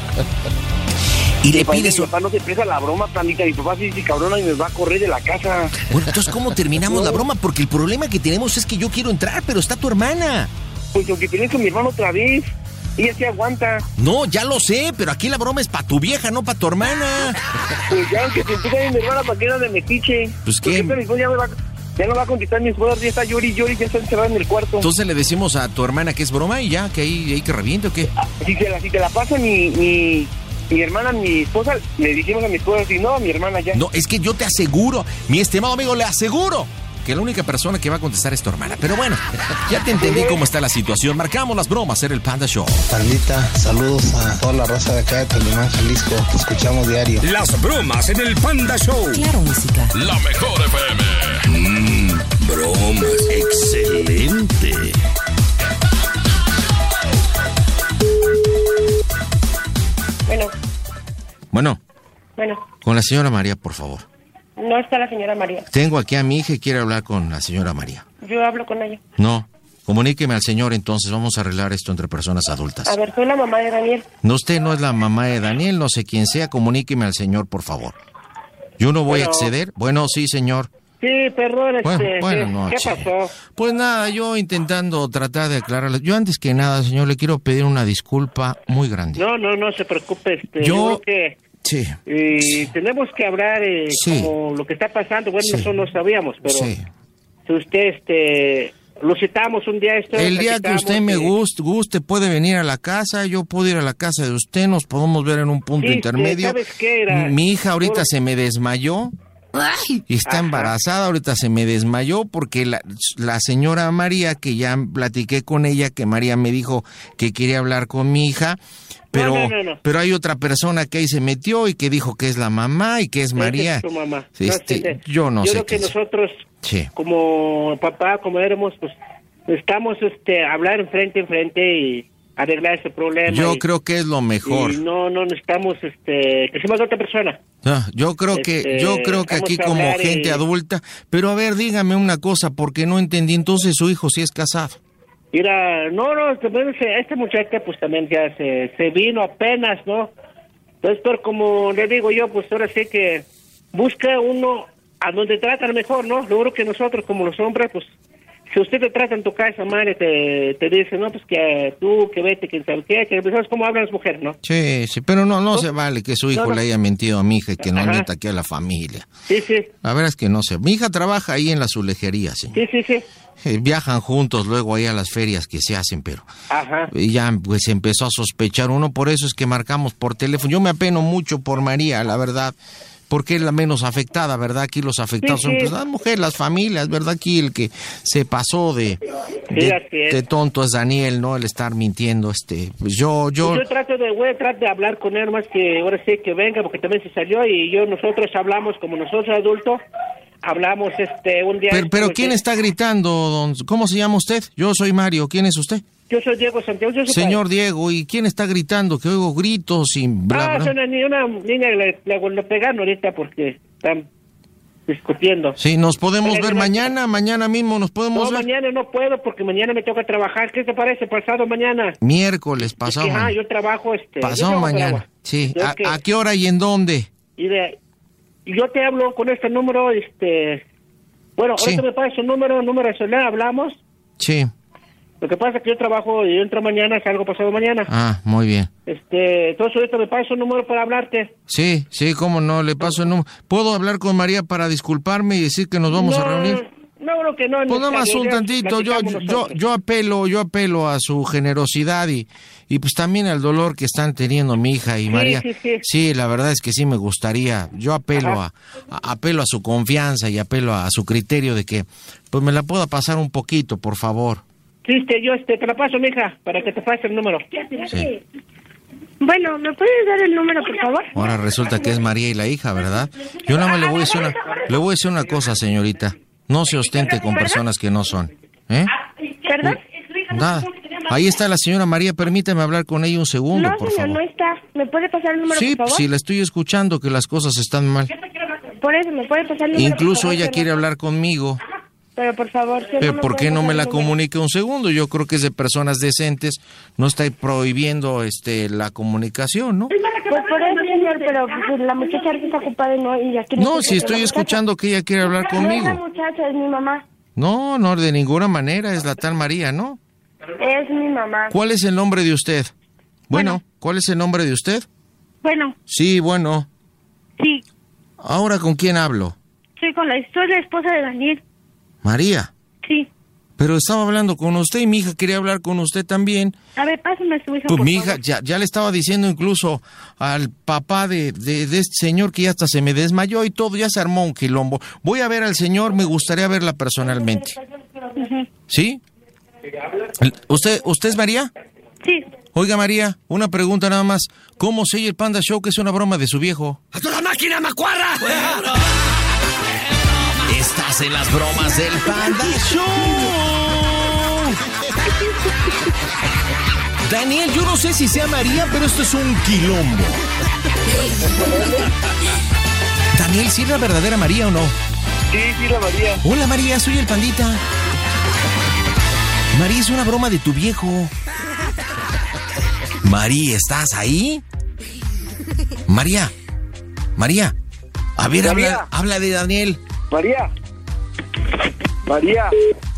Y le pides... Mi papá no se presta la broma, Planita. Mi papá sí cabrona y me va a correr de la casa. Bueno, entonces, ¿cómo terminamos la broma? Porque el problema que tenemos es que yo quiero entrar, pero está tu hermana. Pues aunque pelees con mi hermano otra vez, ella se aguanta. No, ya lo sé, pero aquí la broma es para tu vieja, no para tu hermana. Pues ya, aunque se empieza a mi hermana, ¿para qué era de metiche? Pues qué... Ya no va a contestar mi esposa, ya está llori, ya está encerrada en el cuarto. Entonces le decimos a tu hermana que es broma y ya, que ahí que reviente o qué. Si te la pasa mi hermana, mi esposa, le dijimos a mi esposa, si no, a mi hermana ya. No, es que yo te aseguro, mi estimado amigo, le aseguro que la única persona que va a contestar es tu hermana. Pero bueno, ya te entendí cómo está la situación. Marcamos las bromas en el Panda Show. Pandita, saludos a toda la raza de acá de Calimán, Jalisco. Te escuchamos diario. Las bromas en el Panda Show. Claro, música. La mejor FM. Bromas. Excelente. Bueno. Con la señora María, por favor. No está la señora María. Tengo aquí a mi hija y quiere hablar con la señora María. Yo hablo con ella. No, comuníqueme al señor, entonces vamos a arreglar esto entre personas adultas. A ver, soy la mamá de Daniel. No, usted no es la mamá de Daniel, no sé quién sea, comuníqueme al señor, por favor. Yo no voy a acceder. Bueno, sí, señor. Sí, perdón, ¿Qué pasó? Pues nada, yo intentando tratar de aclararle. Yo antes que nada, señor, le quiero pedir una disculpa muy grande. No se preocupe. Yo creo que sí. Tenemos que hablar sí. como lo que está pasando. Bueno, sí. nosotros no sabíamos, pero sí. Si usted, lo citamos un día. El día que usted me guste, puede venir a la casa, yo puedo ir a la casa de usted, nos podemos ver en un punto intermedio. ¿Sabes qué era? Mi hija ahorita se me desmayó. Y está embarazada, ahorita se me desmayó porque la señora María, que ya platiqué con ella, que María me dijo que quería hablar con mi hija, pero pero hay otra persona que ahí se metió y que dijo que es la mamá y que es María. Es tu mamá. Yo no sé. Yo creo que nosotros, como papá, como éramos, pues estamos hablar frente en frente y arreglar ese problema. Yo creo que es lo mejor. Y no necesitamos que sea otra persona. Yo creo que aquí como gente adulta, pero a ver, dígame una cosa, porque no entendí, entonces su hijo sí es casado. Mira, también esta muchacha pues también ya se vino apenas, ¿no? Entonces, pero como le digo yo, pues ahora sí que busca uno a donde tratan mejor, ¿no? Lo único que nosotros como los hombres, pues si usted te trata en tu casa mal, te dice, no, pues que tú, que vete, que sabe qué, que sabes cómo hablan las mujeres, ¿no? Sí, pero no se vale que su hijo le haya mentido a mi hija y que no mienta aquí a la familia. Sí. La verdad es que no sé. Mi hija trabaja ahí en la azulejería, señor. Sí. Viajan juntos luego ahí a las ferias que se hacen, pero ya pues empezó a sospechar uno, por eso es que marcamos por teléfono. Yo me apeno mucho por María, la verdad, porque es la menos afectada, ¿verdad? Aquí los afectados son pues, las mujeres, las familias, ¿verdad? Aquí el que se pasó de tonto es Daniel, ¿no? El estar mintiendo, pues yo trato de hablar con él, más que ahora sí que venga, porque también se salió y nosotros hablamos como nosotros adultos. Hablamos un día... Pero ¿quién está gritando, ¿Cómo se llama usted? Yo soy Mario, ¿quién es usted? Yo soy Diego Santiago. Señor Diego, ¿y quién está gritando? Que oigo gritos y bla, bla. Es una niña le pegaron ahorita porque están discutiendo. Sí, ¿nos podemos ver mañana? ¿Mañana mismo nos podemos ver? No, mañana no puedo porque mañana me toca trabajar. ¿Qué te parece? Pasado mañana. Miércoles, pasado. Yo trabajo pasado mañana, sí. ¿A qué hora y en dónde? Yo te hablo con este número, bueno, ahorita me pasa su número de celular, hablamos. Sí. Lo que pasa es que yo trabajo y entro mañana, salgo pasado mañana. Ah, muy bien. Entonces ahorita me pasa su número para hablarte. Sí, cómo no, le paso el número. ¿Puedo hablar con María para disculparme y decir que nos vamos a reunir? No, creo que no. Pues nada más un tantito, yo apelo a su generosidad y pues también al dolor que están teniendo mi hija y María. Sí, la verdad es que sí me gustaría. Yo apelo a su confianza y apelo a su criterio de que pues me la pueda pasar un poquito, por favor. Sí, yo te la paso, mija, para que te pase el número. Sí. Bueno, ¿me puedes dar el número, por favor? Ahora resulta que es María y la hija, ¿verdad? Yo nada más le voy a decir una cosa, señorita. No se ostente con personas que no son. ¿Perdón? Nada. Ahí está la señora María, permítame hablar con ella un segundo, por favor. No, no está. ¿Me puede pasar el número, por favor? Sí, la estoy escuchando, que las cosas están mal. Por eso, ¿me puede pasar el número? Incluso por favor, ella quiere hablar conmigo. Pero por favor... Pero ¿por qué no me la comunica un segundo? Yo creo que es de personas decentes. No está prohibiendo la comunicación, ¿no? Pues por eso, señor, pero pues, la muchacha está ocupada y aquí... No, si estoy escuchando que ella quiere hablar conmigo. No, la muchacha es mi mamá. No, de ninguna manera, es la tal María, ¿no? Es mi mamá. ¿Cuál es el nombre de usted? Bueno, ¿cuál es el nombre de usted? Bueno. Sí, bueno. Sí. ¿Ahora con quién hablo? Soy la esposa de Daniel. María. Sí. Pero estaba hablando con usted y mi hija quería hablar con usted también. A ver, pásame a su hija, pues por mi favor. hija ya le estaba diciendo incluso al papá de este señor que ya hasta se me desmayó y todo, ya se armó un quilombo. Voy a ver al señor, me gustaría verla personalmente. ¿Sí? ¿Usted es María? Sí. Oiga, María, una pregunta nada más. ¿Cómo se oye el Panda Show, que es una broma de su viejo? ¡A toda máquina, macuarra! Estás en las bromas del Panda Show. Daniel, yo no sé si sea María, pero esto es un quilombo. Daniel, ¿sí es la verdadera María o no? Sí, la María. Hola, María, soy el Pandita. María, es una broma de tu viejo. María, ¿estás ahí? María. A ver, habla de Daniel. María.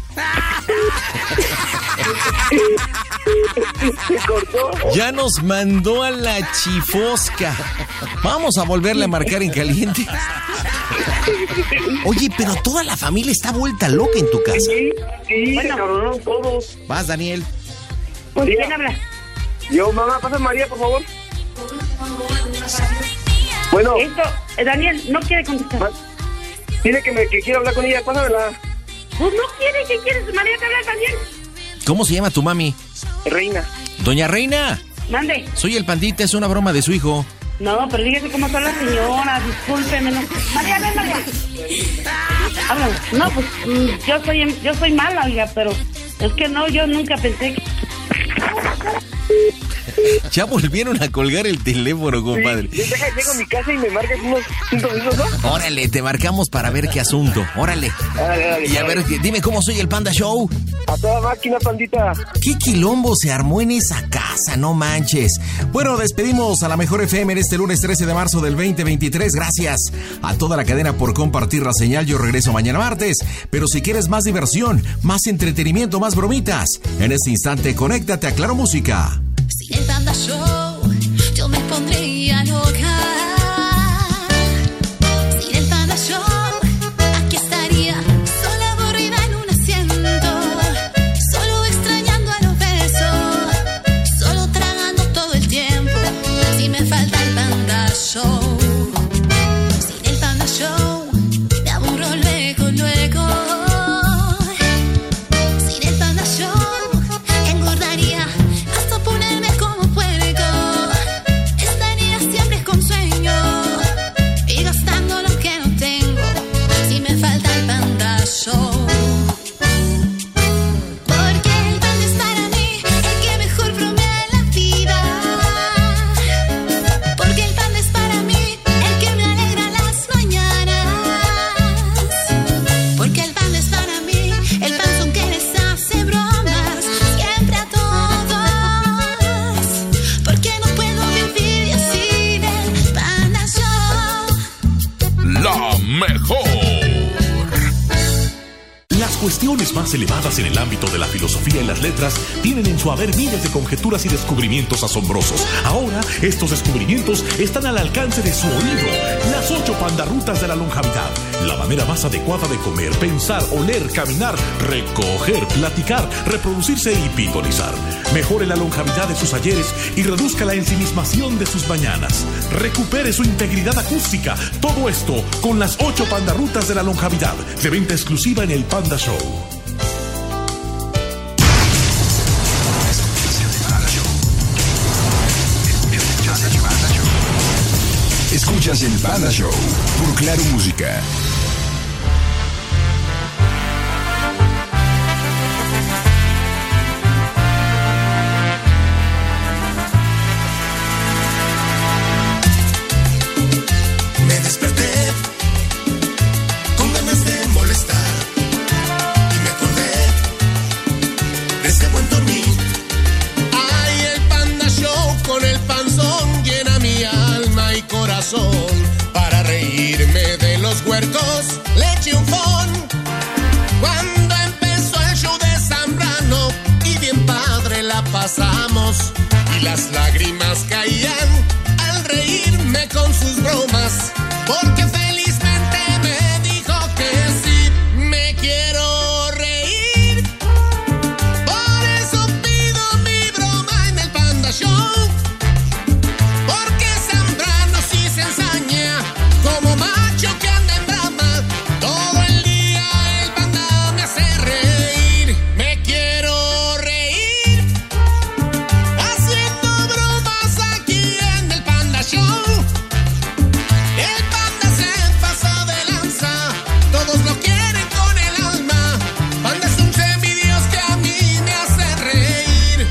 ¿Se cortó? Ya nos mandó a la chifosca. Vamos a volverle a marcar en caliente. Oye, pero toda la familia está vuelta loca en tu casa. Sí, se cabronaron todos. Vas, Daniel. Pues, ¿quién habla? Yo, mamá, pasa María, por favor. Bueno. Daniel, no quiere contestar. Dile que quiero hablar con ella, pásamela. Pues no quiere, ¿qué quieres? María, te habla Daniel. ¿Cómo se llama tu mami? Reina. Doña Reina. Mande. Soy el Pandita, es una broma de su hijo. No, pero dígase cómo son las señoras, discúlpeme. No. María, ven, María. Háblame. No, pues yo soy mala, oiga, pero es que no, yo nunca pensé que... Ya volvieron a colgar el teléfono, compadre. Sí, llego a mi casa y me marcas unos 5 minutos, ¿no? Órale, te marcamos para ver qué asunto. Órale. Dale, y a ver, dime cómo soy el Panda Show. A toda máquina, pandita. ¿Qué quilombo se armó en esa casa? No manches. Bueno, despedimos a la Mejor FM en este lunes 13 de marzo del 2023. Gracias a toda la cadena por compartir la señal. Yo regreso mañana martes. Pero si quieres más diversión, más entretenimiento, más bromitas, en este instante conéctate a Claro Música. Si el Panda Show, yo me pondría loca. Sin el Panda Show, aquí estaría sola, aburrida en un asiento, solo extrañando a los besos, solo tragando todo el tiempo. Si me falta el Panda Show, sin el Panda Show, me aburro luego. Sin el Panda Show, engordaría hasta ponerme como puerco. Estaría siempre con sueño y gastando lo que no tengo. Si me falta el Panda Show, porque el Panda es para mí el que mejor bromea en la vida. Porque el Panda es para mí el que me alegra las mañanas. Porque el Panda es para mí el panzón que les hace bromas siempre a todos. Porque no puedo vivir yo sin el Panda Show. La mejor. Las cuestiones más elevadas en el ámbito de la filosofía y las letras tienen en su haber miles de conjeturas y descubrimientos asombrosos. Ahora, estos descubrimientos están al alcance de su oído. Las 8 pandarrutas de la longevidad. La manera más adecuada de comer, pensar, oler, caminar, recoger, platicar, reproducirse y pitonizar. Mejore la longevidad de sus ayeres y reduzca la ensimismación de sus mañanas. Recupere su integridad acústica. Todo esto con las 8 pandarrutas de la longevidad. De venta exclusiva en el Panda Show. Escuchas el Panda Show por Claro Música. Me desperté con ganas de molestar y me acordé de ese buen dormir. Ay, el Panda Show con el panzón llena mi alma y corazón. Para reírme de los huercos le eché un fon. Cuando empezó el show de Zambrano y bien padre la pasamos y las lágrimas caían al reírme con sus bromas. Porque felizmente me dijo que sí, me quiero reír. Por eso pido mi broma en el Panda Show. Porque Zambrano sí se ensaña como macho que anda en brama. Todo el día el Panda me hace reír. Me quiero reír haciendo bromas aquí en el Panda Show. El Panda se pasó de lanza, todos lo quieren con el alma. Panda es un semidios que a mí me hace reír.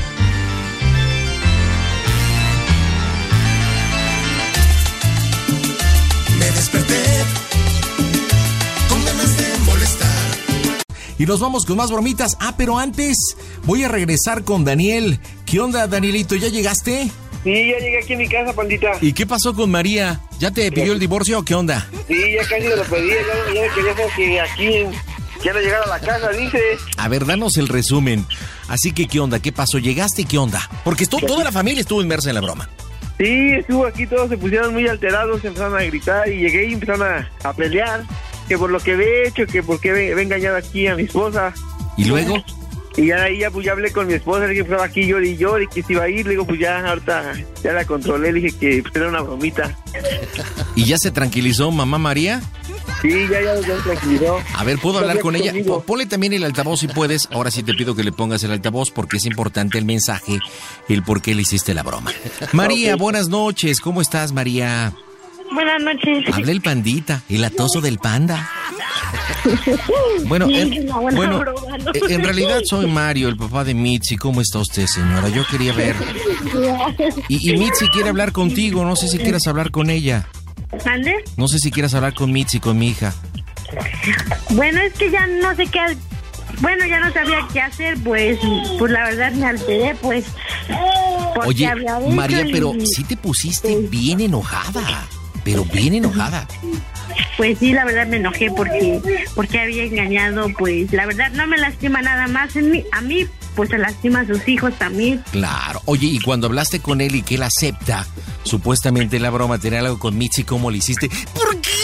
Me desperté con ganas de molestar. Y nos vamos con más bromitas. Pero antes voy a regresar con Daniel. ¿Qué onda, Danielito? ¿Ya llegaste? Sí, ya llegué aquí a mi casa, pandita. ¿Y qué pasó con María? ¿Ya te pidió el divorcio o qué onda? Sí, ya casi me lo pedí. Ya me quería hacer que aquí quiero llegar a la casa, dice. A ver, danos el resumen. Así que, ¿qué onda? ¿Qué pasó? ¿Llegaste y qué onda? Porque toda la familia estuvo inmersa en la broma. Sí, estuvo aquí, todos se pusieron muy alterados, empezaron a gritar y llegué y empezaron a pelear. Que por lo que he hecho, que porque he engañado aquí a mi esposa. ¿Y luego? Y ya ahí pues ya hablé con mi esposa, le dije que estaba aquí llore y llore, que se iba a ir. Le digo, pues ya ahorita ya la controlé, le dije que pues, era una bromita. ¿Y ya se tranquilizó mamá María? Sí, ya se tranquilizó. A ver, ¿puedo hablar con ella? Ponle también el altavoz si puedes. Ahora sí te pido que le pongas el altavoz porque es importante el mensaje, el por qué le hiciste la broma. María, buenas noches. ¿Cómo estás, María? Buenas noches. Habla el pandita, el atoso del panda. Bueno, en realidad soy Mario, el papá de Mitzi. ¿Cómo está usted, señora? Yo quería ver. Y Mitzi quiere hablar contigo. No sé si quieras hablar con ella. ¿Mande? No sé si quieras hablar con Mitzi, con mi hija. Bueno, es que ya no sé qué bueno, ya no sabía qué hacer, pues la verdad me alteré, pues. Oye, había dicho María, y- pero sí te pusiste bien enojada, pero bien enojada. Pues sí, la verdad me enojé porque había engañado, pues la verdad no me lastima nada más a mí, pues se lastima a sus hijos también. Claro. Oye, y cuando hablaste con él y que él acepta, supuestamente la broma, tener algo con Mitzi, ¿cómo le hiciste? ¿Por qué?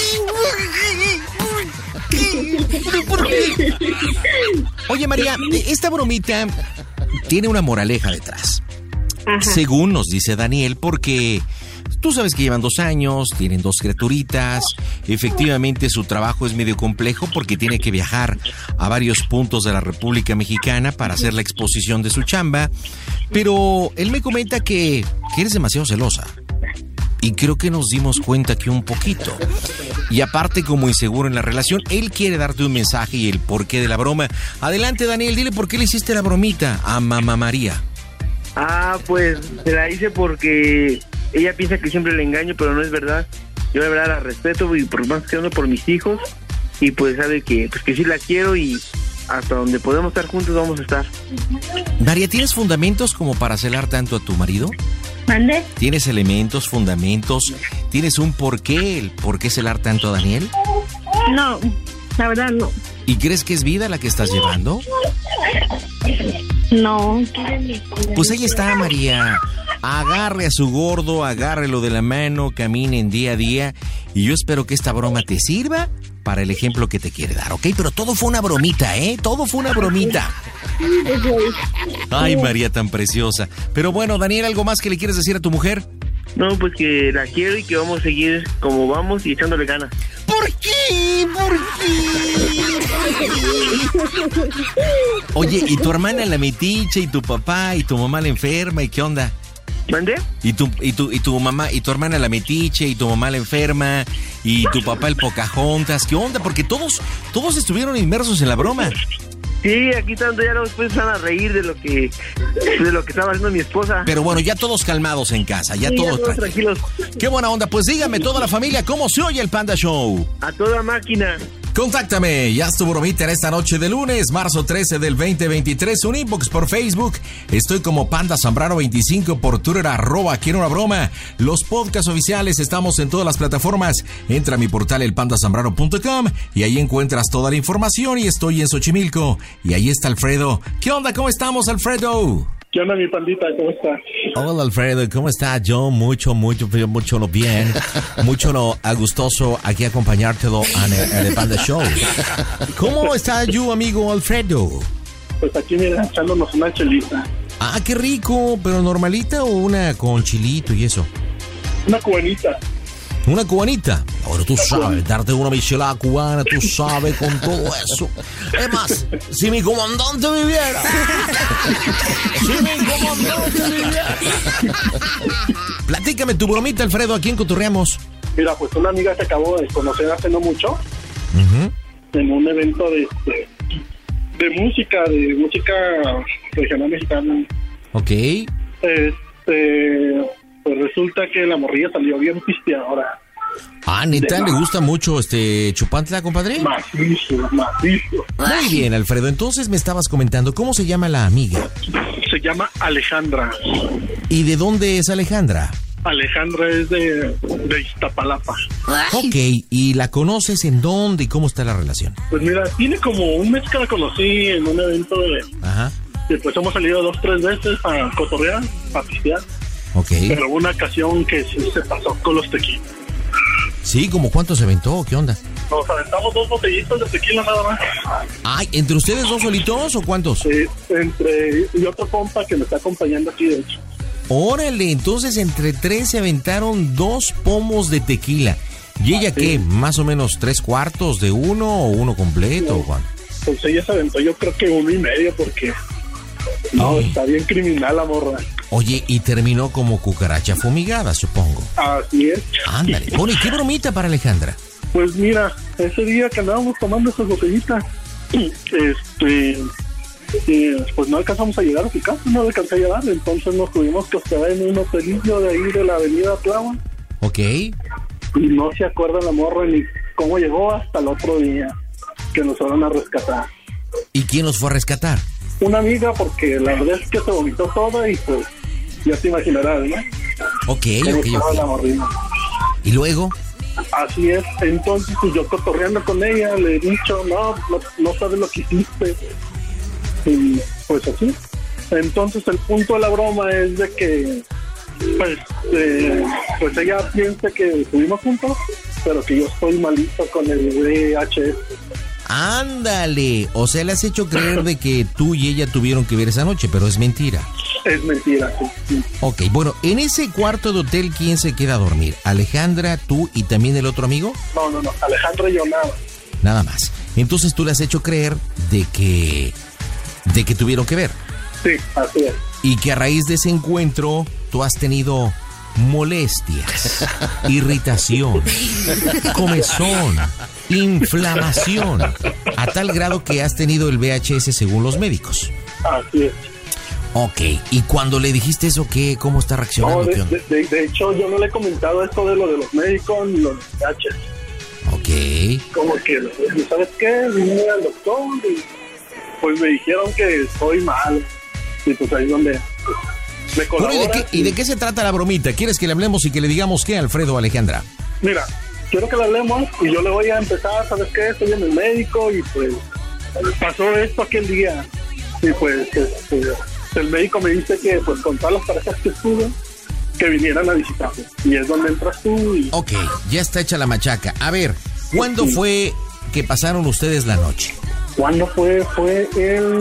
¿Por qué? Oye, María, esta bromita tiene una moraleja detrás. Ajá. Según nos dice Daniel, porque tú sabes que llevan 2 años, tienen 2 criaturitas, efectivamente su trabajo es medio complejo porque tiene que viajar a varios puntos de la República Mexicana para hacer la exposición de su chamba, pero él me comenta que eres demasiado celosa. Y creo que nos dimos cuenta que un poquito. Y aparte, como inseguro en la relación, él quiere darte un mensaje y el porqué de la broma. Adelante, Daniel, dile por qué le hiciste la bromita a Mamá María. Pues se la hice porque ella piensa que siempre le engaño, pero no es verdad. Yo la verdad la respeto y por más que ando por mis hijos y pues sabe que sí la quiero y hasta donde podemos estar juntos vamos a estar. María, ¿tienes fundamentos como para celar tanto a tu marido? ¿Mande? ¿Tienes elementos, fundamentos? ¿Tienes un porqué, el por qué celar tanto a Daniel? No, la verdad no. ¿Y crees que es vida la que estás llevando? No. Pues ahí está, María. Agarre a su gordo, agárrelo de la mano, caminen día a día y yo espero que esta broma te sirva para el ejemplo que te quiere dar, ¿ok? Pero todo fue una bromita, ¿eh? Todo fue una bromita. Ay, María tan preciosa. Pero bueno, Daniel, ¿algo más que le quieres decir a tu mujer? No, pues que la quiero y que vamos a seguir como vamos y echándole ganas. ¿Por qué? ¿Por qué? Oye, ¿y tu hermana la metiche y tu papá y tu mamá la enferma y qué onda? ¿Mande? Y tu mamá y tu hermana la metiche y tu mamá la enferma y tu papá el Pocahontas, ¿qué onda? Porque todos estuvieron inmersos en la broma. Sí, aquí tanto ya después van a reír de lo que estaba haciendo mi esposa. Pero bueno, ya todos calmados en casa, ya Sí, todos tranquilos. Qué buena onda, pues dígame toda la familia, ¿cómo se oye el Panda Show? A toda máquina. Contáctame, ya estuvo bromita en esta noche de lunes, marzo 13 del 2023, un inbox por Facebook, estoy como Panda Zambrano 25 por Twitter, @quiero una broma, los podcasts oficiales estamos en todas las plataformas, entra a mi portal elpandazambrano.com y ahí encuentras toda la información y estoy en Xochimilco y ahí está Alfredo. ¿Qué onda? ¿Cómo estamos, Alfredo? ¿Qué onda, mi pandita? ¿Cómo está? Hola, Alfredo, ¿cómo está? Yo mucho bien, gustoso aquí acompañarte en el Panda Show. ¿Cómo está you, amigo Alfredo? Pues aquí, mira, echándonos una chelita. Ah, qué rico, pero normalita o una con chilito y eso. Una cubanita. Una cubanita. Ahora tú sabes, darte una michelada cubana, tú sabes, con todo eso. Es más, si mi comandante viviera. Platícame tu bromita, Alfredo, ¿a quién cotorreamos? Mira, pues una amiga que acabo de conocer hace no mucho, en un evento de música regional mexicana. Ok. Pues resulta que la morrilla salió bien pisteadora. Ah, ¿neta le gusta mucho Chupantla, compadre? Macizo. Muy bien, Alfredo. Entonces me estabas comentando, ¿cómo se llama la amiga? Se llama Alejandra. ¿Y de dónde es Alejandra? Alejandra es de Iztapalapa. Ok, ¿y la conoces en dónde y cómo está la relación? Pues mira, tiene como un mes que la conocí en un evento Ajá. Pues hemos salido 2-3 veces a cotorrear, a pistear. Ok. Pero hubo una ocasión que sí se pasó con los tequilas. Sí, ¿como cuánto se aventó? ¿Qué onda? Nos aventamos 2 botellitas de tequila nada más. Ay, ¿entre ustedes 2 solitos o cuántos? Sí, y otro compa que me está acompañando aquí, de hecho. Órale, entonces entre 3 se aventaron 2 pomos de tequila. ¿Y ella qué? ¿Más o menos 3/4 de uno o uno completo o cuánto? Pues ella se aventó yo creo que 1.5 porque... No, está bien criminal la morra. Oye, y terminó como cucaracha fumigada, supongo. Así es. Ándale, bueno, ¿y qué bromita para Alejandra? Pues mira, ese día que andábamos tomando esas botellitas, pues no alcanzamos a llegar a su casa, no alcancé a llegar, entonces nos tuvimos que hospedar en un hotelillo de ahí de la avenida Tláhuac. Ok. Y no se acuerda la morra ni cómo llegó hasta el otro día que nos fueron a rescatar. ¿Y quién los fue a rescatar? Una amiga, porque la verdad es que se vomitó toda y pues ya te imaginarás, ¿no? Ok. La morrina. ¿Y luego? Así es, entonces pues yo cotorreando con ella le he dicho, no sabes lo que hiciste. Y pues así. Entonces el punto de la broma es de que pues ella piensa que estuvimos juntos, pero que yo estoy malito con el VHS. Ándale, o sea, le has hecho creer de que tú y ella tuvieron que ver esa noche, pero es mentira. Es mentira, sí. Ok, bueno, en ese cuarto de hotel, ¿quién se queda a dormir? ¿Alejandra, tú y también el otro amigo? No, Alejandra y yo nada. Nada más. Entonces tú le has hecho creer de que tuvieron que ver. Sí, así es. Y que a raíz de ese encuentro tú has tenido molestias, irritación, comezón, inflamación, a tal grado que has tenido el VHS según los médicos. Así es. Ok, y cuando le dijiste eso, ¿cómo está reaccionando? No, de hecho yo no le he comentado esto de lo de los médicos ni los VHS. Ok. Como que, ¿sabes qué? Vine al doctor y pues me dijeron que estoy mal. Y pues ahí es donde me colabora. Bueno, ¿y de qué se trata la bromita? ¿Quieres que le hablemos y que le digamos qué, Alfredo o Alejandra? Mira, quiero que le hablemos y yo le voy a empezar, ¿sabes qué? Estoy en el médico y pues pasó esto aquel día. Y pues el médico me dice que pues con todas las parejas que estuve, que vinieran a visitarme. Y es donde entras tú y... Ok, ya está hecha la machaca. A ver, ¿cuándo fue que pasaron ustedes la noche? ¿Cuándo fue? Fue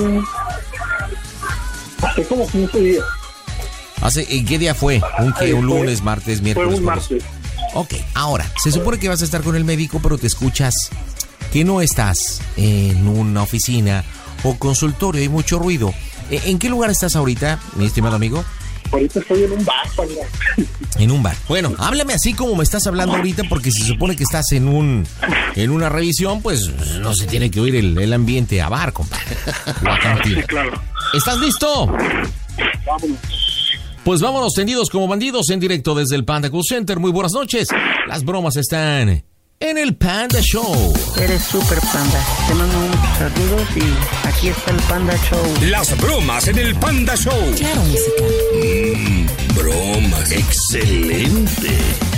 hace como 15 días. ¿En qué día fue? ¿Un lunes, martes, miércoles? Fue un martes. Ok, ahora, se supone que vas a estar con el médico, pero te escuchas que no estás en una oficina o consultorio, hay mucho ruido. ¿En qué lugar estás ahorita, mi estimado amigo? Ahorita estoy en un bar, En un bar. Bueno, háblame así como me estás hablando ahorita, porque se supone que estás en una revisión, pues no se tiene que oír el ambiente a bar, compadre. Sí, claro. ¿Estás listo? Vámonos. Pues vámonos tendidos como bandidos en directo desde el Panda Cool Center. Muy buenas noches. Las bromas están en el Panda Show. Eres super panda. Te mando unos saludos y aquí está el Panda Show. Las bromas en el Panda Show. Claro, música. Bromas. Excelente.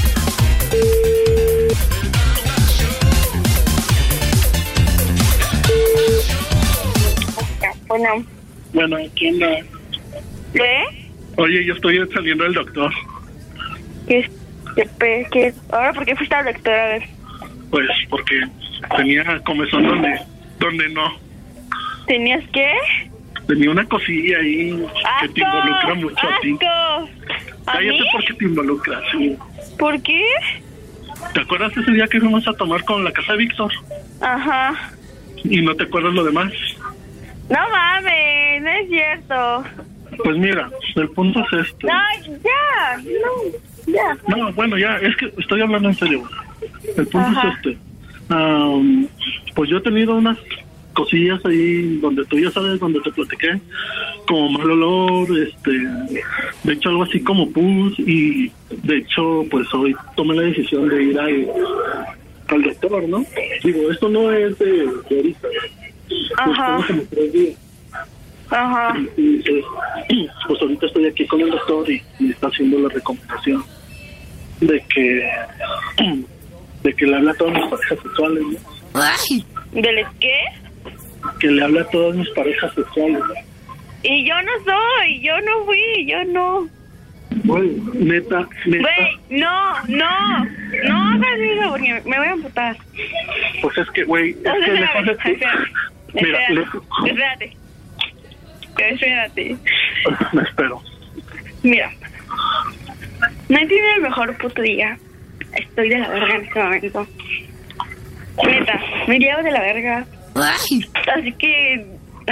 Bueno, ¿quién da? ¿Qué? Oye, yo estoy saliendo del doctor. ¿Qué? ¿Ahora por qué fuiste al doctor? A ver. Pues porque tenía comezón donde no. ¿Tenías qué? Tenía una cosilla ahí que te involucra mucho a ti. Cállate porque te involucra, sí. ¿Por qué? ¿Te acuerdas ese día que fuimos a tomar con la casa de Víctor? Ajá. ¿Y no te acuerdas lo demás? No mames, no es cierto. Pues mira, el punto es este. No, ya. No, bueno, ya, es que estoy hablando en serio. El punto es este. Pues yo he tenido unas cosillas ahí donde tú ya sabes, donde te platiqué, como mal olor, de hecho algo así como pus, y de hecho pues hoy tomé la decisión de ir al doctor, ¿no? Digo, esto no es de ahorita. Ajá. Pues como 3 días. Ajá. Pues ahorita estoy aquí con el doctor y me está haciendo la recomendación de que le hable a todas mis parejas sexuales, ¿no? Ay. ¿Del qué? Que le hable a todas mis parejas sexuales, ¿no? Y yo no soy, yo no fui, yo no. Güey, neta. Güey, no hagas eso porque me voy a amputar. Pues es que, güey, Espérate. Me espero. Mira, no entiendo el mejor puto día. Estoy de la verga en este momento. Neta, me llevo de la verga. Ay. Así que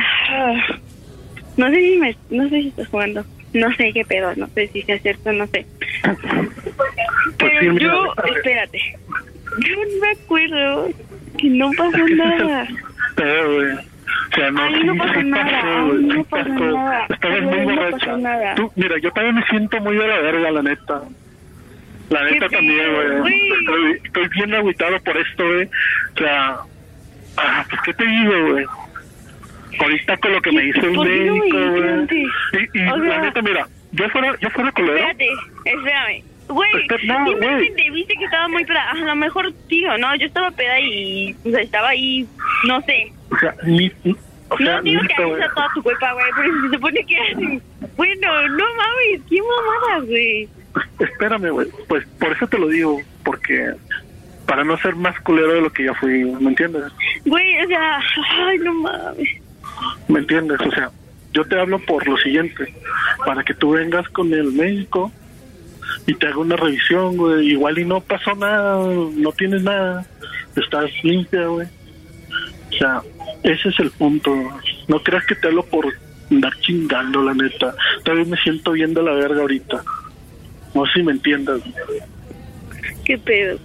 no sé si estás jugando. No sé qué pedo, no sé si sea cierto, no sé. Pero sí, yo, espérate. Yo no me acuerdo que no pasó nada. Pero, güey. O sea, Ahí no pasó nada. Estabas muy borracha. Tú, mira, yo también me siento muy de la verga, la neta. La neta también, güey. Estoy bien agüitado por esto, güey. O sea, pues, ¿qué te digo, güey? ahorita con lo que me hizo el médico, güey. Y o sea, la neta, mira, yo fuera colero. Espérame. Güey, simplemente viste que estaba muy peda. A lo mejor, tío, no, yo estaba peda y o sea, estaba ahí, no sé. O sea, no digo que haya toda tu culpa, güey, pero se supone que... Bueno, no mames, qué mamadas, güey. Espérame, güey, pues por eso te lo digo, porque para no ser más culero de lo que ya fui, ¿me entiendes? Güey, o sea, ay, no mames. ¿Me entiendes? O sea, yo te hablo por lo siguiente, para que tú vengas con el médico y te haga una revisión, güey, igual y no pasó nada, no tienes nada, estás limpia, güey. O sea, ese es el punto. No creas que te hablo por andar chingando, la neta. Todavía me siento bien de la verga ahorita. No sé si me entiendas. ¿Qué pedo?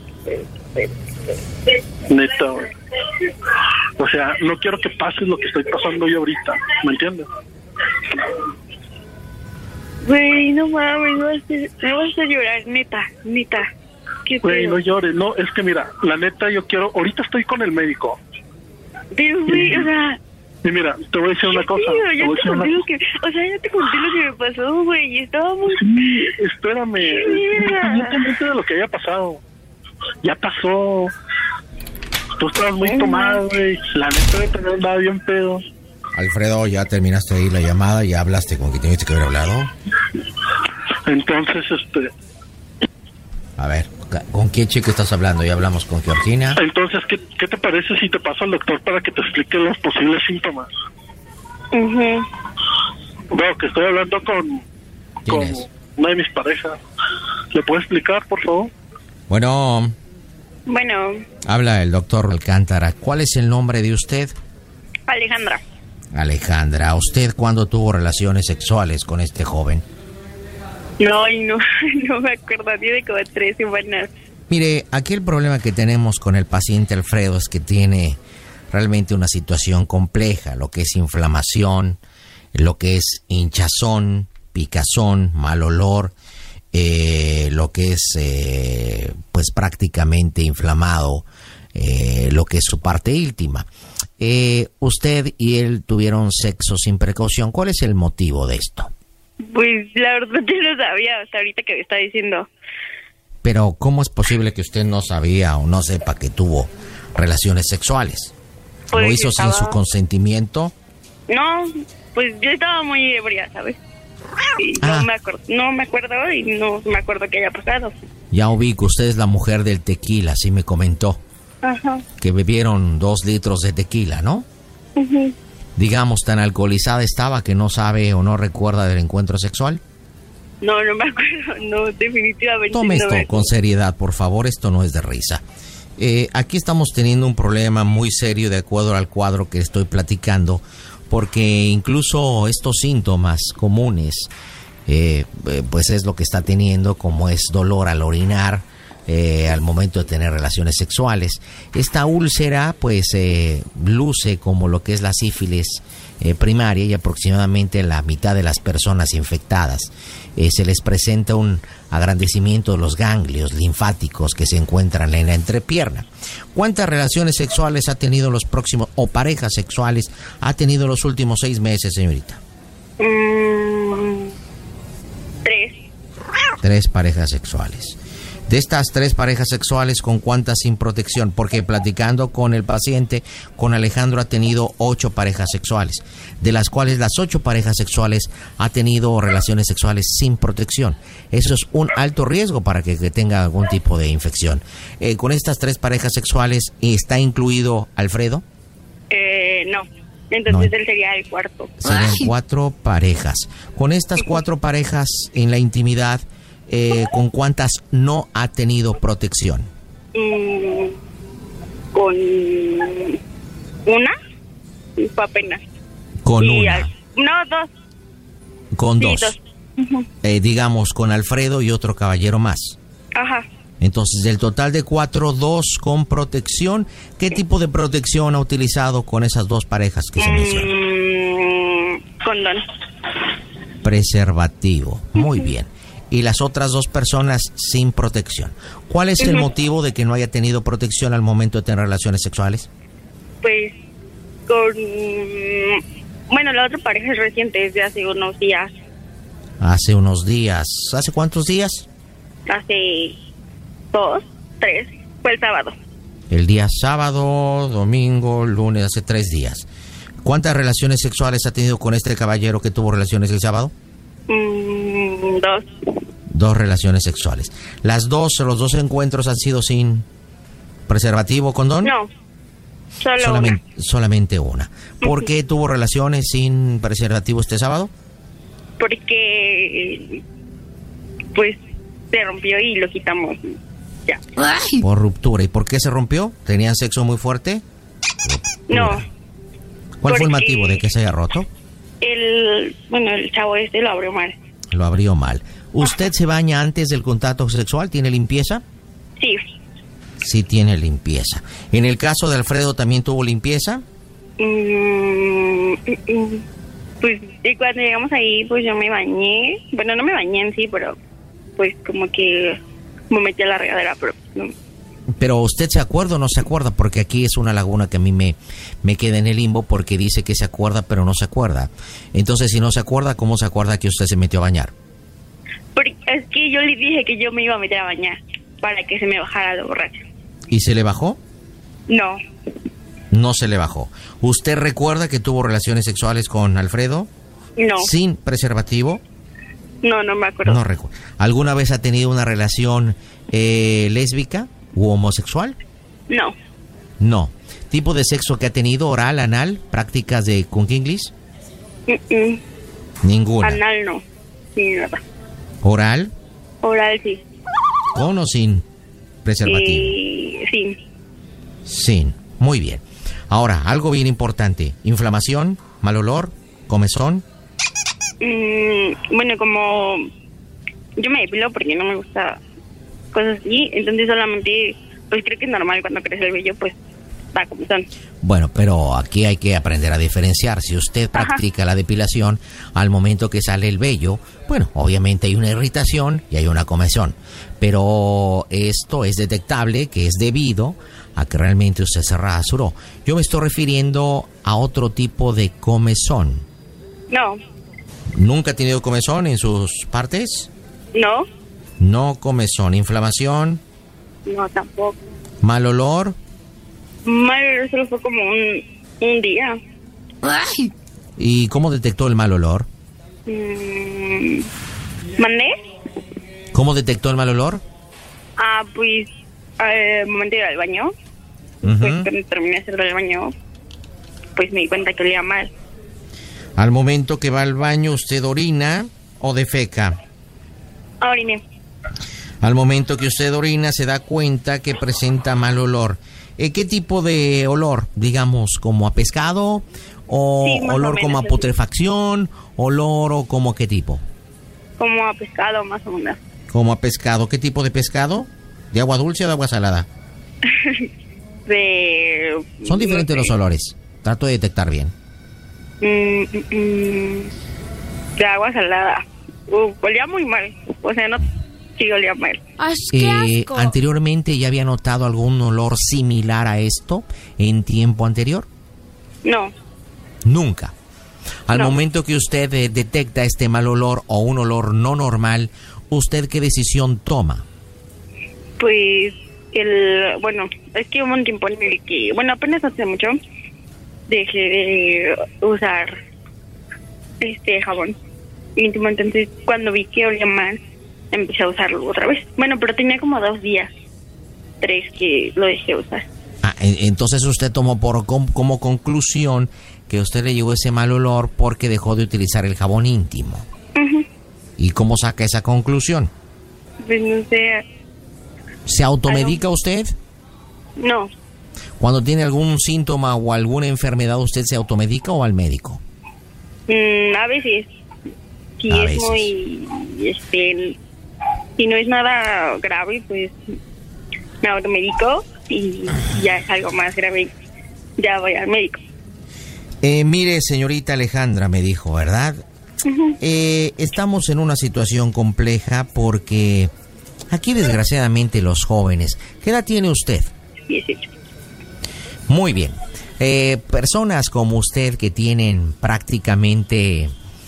Neta, güey. O sea, no quiero que pases lo que estoy pasando yo ahorita, ¿me entiendes? Güey, no mames, me vas a llorar, neta. Güey, no llores, no, es que mira, la neta yo quiero, ahorita estoy con el médico. Pero, güey, o sea... Y mira, te voy a decir una cosa. Ya te conté lo que me pasó, güey, y estábamos... Sí, espérame, independientemente de lo que haya pasado, ya pasó. Tú estabas muy tomado, güey, la neta de tener nada bien pedo. Alfredo, ya terminaste ahí la llamada, ya hablaste con quien tenías que haber hablado. Entonces, A ver, ¿con qué chico estás hablando? Ya hablamos con Georgina. Entonces, ¿qué te parece si te paso al doctor para que te explique los posibles síntomas? Veo que estoy hablando con una de mis parejas. ¿Le puedo explicar, por favor? Bueno. Habla el doctor Alcántara. ¿Cuál es el nombre de usted? Alejandra. ¿Usted cuándo tuvo relaciones sexuales con este joven? No me acuerdo, tiene como 3 semanas. Mire, aquí el problema que tenemos con el paciente Alfredo es que tiene realmente una situación compleja, lo que es inflamación, lo que es hinchazón, picazón, mal olor, lo que es pues prácticamente inflamado, lo que es su parte íntima. Usted y él tuvieron sexo sin precaución. ¿Cuál es el motivo de esto? Pues la verdad yo no sabía hasta ahorita que me está diciendo. Pero ¿cómo es posible que usted no sabía o no sepa que tuvo relaciones sexuales? Pues ¿Lo hizo sin su consentimiento? No, pues yo estaba muy ebria, ¿sabes? Y no me acuerdo y no me acuerdo qué haya pasado. Ya ubico, usted es la mujer del tequila, así me comentó. Ajá. Que bebieron 2 litros de tequila, ¿no? Uh-huh. Digamos, tan alcoholizada estaba que no sabe o no recuerda del encuentro sexual. No me acuerdo, no, definitivamente. Tome esto con seriedad, por favor, esto no es de risa. Aquí estamos teniendo un problema muy serio de acuerdo al cuadro que estoy platicando, porque incluso estos síntomas comunes, pues es lo que está teniendo, como es dolor al orinar, al momento de tener relaciones sexuales. Esta úlcera pues luce como lo que es la sífilis primaria, y aproximadamente la mitad de las personas infectadas se les presenta un agrandecimiento de los ganglios linfáticos que se encuentran en la entrepierna. ¿Cuántas relaciones sexuales ha tenido los próximos o parejas sexuales ha tenido los últimos 6 meses, señorita? 3. 3 parejas sexuales. De estas 3 parejas sexuales, ¿con cuántas sin protección? Porque platicando con el paciente, con Alejandro, ha tenido 8 parejas sexuales, de las cuales las 8 parejas sexuales ha tenido relaciones sexuales sin protección. Eso es un alto riesgo para que tenga algún tipo de infección. ¿Con estas 3 parejas sexuales está incluido Alfredo? No. Entonces él sería el cuarto. Serían 4 parejas. Con estas 4 parejas en la intimidad, ¿con cuántas no ha tenido protección? Con una, apenas. Con una. No, 2. Con sí, 2. 2. Uh-huh. Digamos, con Alfredo y otro caballero más. Ajá. Entonces, del total de 4, 2 con protección. ¿Qué tipo de protección ha utilizado con esas 2 parejas que se mencionan? Condón. Preservativo. Muy bien. Y las otras 2 personas sin protección. ¿Cuál es el motivo de que no haya tenido protección al momento de tener relaciones sexuales? Pues Bueno, la otra pareja es reciente, es de hace unos días. Hace unos días. ¿Hace cuántos días? Hace 2, 3, fue el sábado. El día sábado, domingo, lunes, hace 3 días. ¿Cuántas relaciones sexuales ha tenido con este caballero que tuvo relaciones el sábado? 2. 2 relaciones sexuales. ¿Los dos encuentros han sido sin preservativo o condón? No, solamente una. ¿Por qué tuvo relaciones sin preservativo este sábado? Porque, pues, se rompió y lo quitamos. Ya. Por ruptura. ¿Y por qué se rompió? ¿Tenían sexo muy fuerte? No. ¿Cuál fue el motivo de que se haya roto? El chavo lo abrió mal. Lo abrió mal. ¿Usted se baña antes del contacto sexual? ¿Tiene limpieza? Sí. Sí tiene limpieza. ¿En el caso de Alfredo también tuvo limpieza? Pues y cuando llegamos ahí, pues yo me bañé. Bueno, no me bañé en sí, pero pues como que me metí a la regadera, pero no. Pero ¿usted se acuerda o no se acuerda? Porque aquí es una laguna que a mí me queda en el limbo porque dice que se acuerda pero no se acuerda. Entonces, si no se acuerda, ¿cómo se acuerda que usted se metió a bañar? Porque es que yo le dije que yo me iba a meter a bañar para que se me bajara la borracha. ¿Y se le bajó? No. No se le bajó. ¿Usted recuerda que tuvo relaciones sexuales con Alfredo? No. ¿Sin preservativo? No me acuerdo. No recuerdo. ¿Alguna vez ha tenido una relación lésbica u homosexual? No. No. ¿Tipo de sexo que ha tenido? ¿Oral, anal? ¿Prácticas de cunquinglis? Ninguna. Anal no. Sí, nada. ¿Oral? Oral sí. ¿Con o sin preservativo? Sí. Sin. Muy bien. Ahora, algo bien importante. ¿Inflamación? ¿Mal olor? ¿Comezón? Bueno, como yo me depilo porque no me gusta cosas así, entonces solamente, pues creo que es normal cuando crece el vello, pues da comezón. Bueno, pero aquí hay que aprender a diferenciar. Si usted practica la depilación, al momento que sale el vello, bueno, obviamente hay una irritación y hay una comezón. Pero esto es detectable, que es debido a que realmente usted se rasuró. Yo me estoy refiriendo a otro tipo de comezón. No. ¿Nunca ha tenido comezón en sus partes? No. No comezón. ¿Inflamación? No, tampoco. ¿Mal olor? Mal olor solo fue como un día. ¡Ay! ¿Y cómo detectó el mal olor? ¿Mandé? ¿Cómo detectó el mal olor? Pues al momento de ir al baño, pues cuando terminé de hacer el baño, pues me di cuenta que olía mal. Al momento que va al baño, ¿usted orina o defeca? Oriné. Al momento que usted orina, se da cuenta que presenta mal olor. ¿Qué tipo de olor? Digamos, ¿como a pescado? ¿O sí, olor como a putrefacción? ¿Olor o como qué tipo? Como a pescado, más o menos. Como a pescado. ¿Qué tipo de pescado? ¿De agua dulce o de agua salada? Son diferentes los olores. Trato de detectar bien. De agua salada. Olía muy mal. O sea, no... Sí, olía mal. ¡Qué asco! ¿Anteriormente ya había notado algún olor similar a esto en tiempo anterior? No. Nunca. Al momento que usted detecta este mal olor o un olor no normal, ¿usted qué decisión toma? Pues, bueno, es que hubo un tiempo en el que, bueno, apenas hace mucho, dejé de usar jabón íntimo, entonces cuando vi que olía mal, empecé a usarlo otra vez. Bueno, pero tenía como 2 días, 3 que lo dejé usar. Entonces usted tomó como conclusión que usted le llegó ese mal olor porque dejó de utilizar el jabón íntimo. ¿Y cómo saca esa conclusión? Pues no sé. ¿Se automedica usted? No. Cuando tiene algún síntoma o alguna enfermedad, ¿usted se automedica o al médico? A veces. Si a es veces. Muy, si no es nada grave, pues me automedico, y ya es algo más grave, ya voy al médico. Mire, señorita Alejandra, me dijo, ¿verdad? Estamos en una situación compleja porque aquí desgraciadamente los jóvenes... ¿Qué edad tiene usted? 18. Muy bien. Personas como usted que tienen prácticamente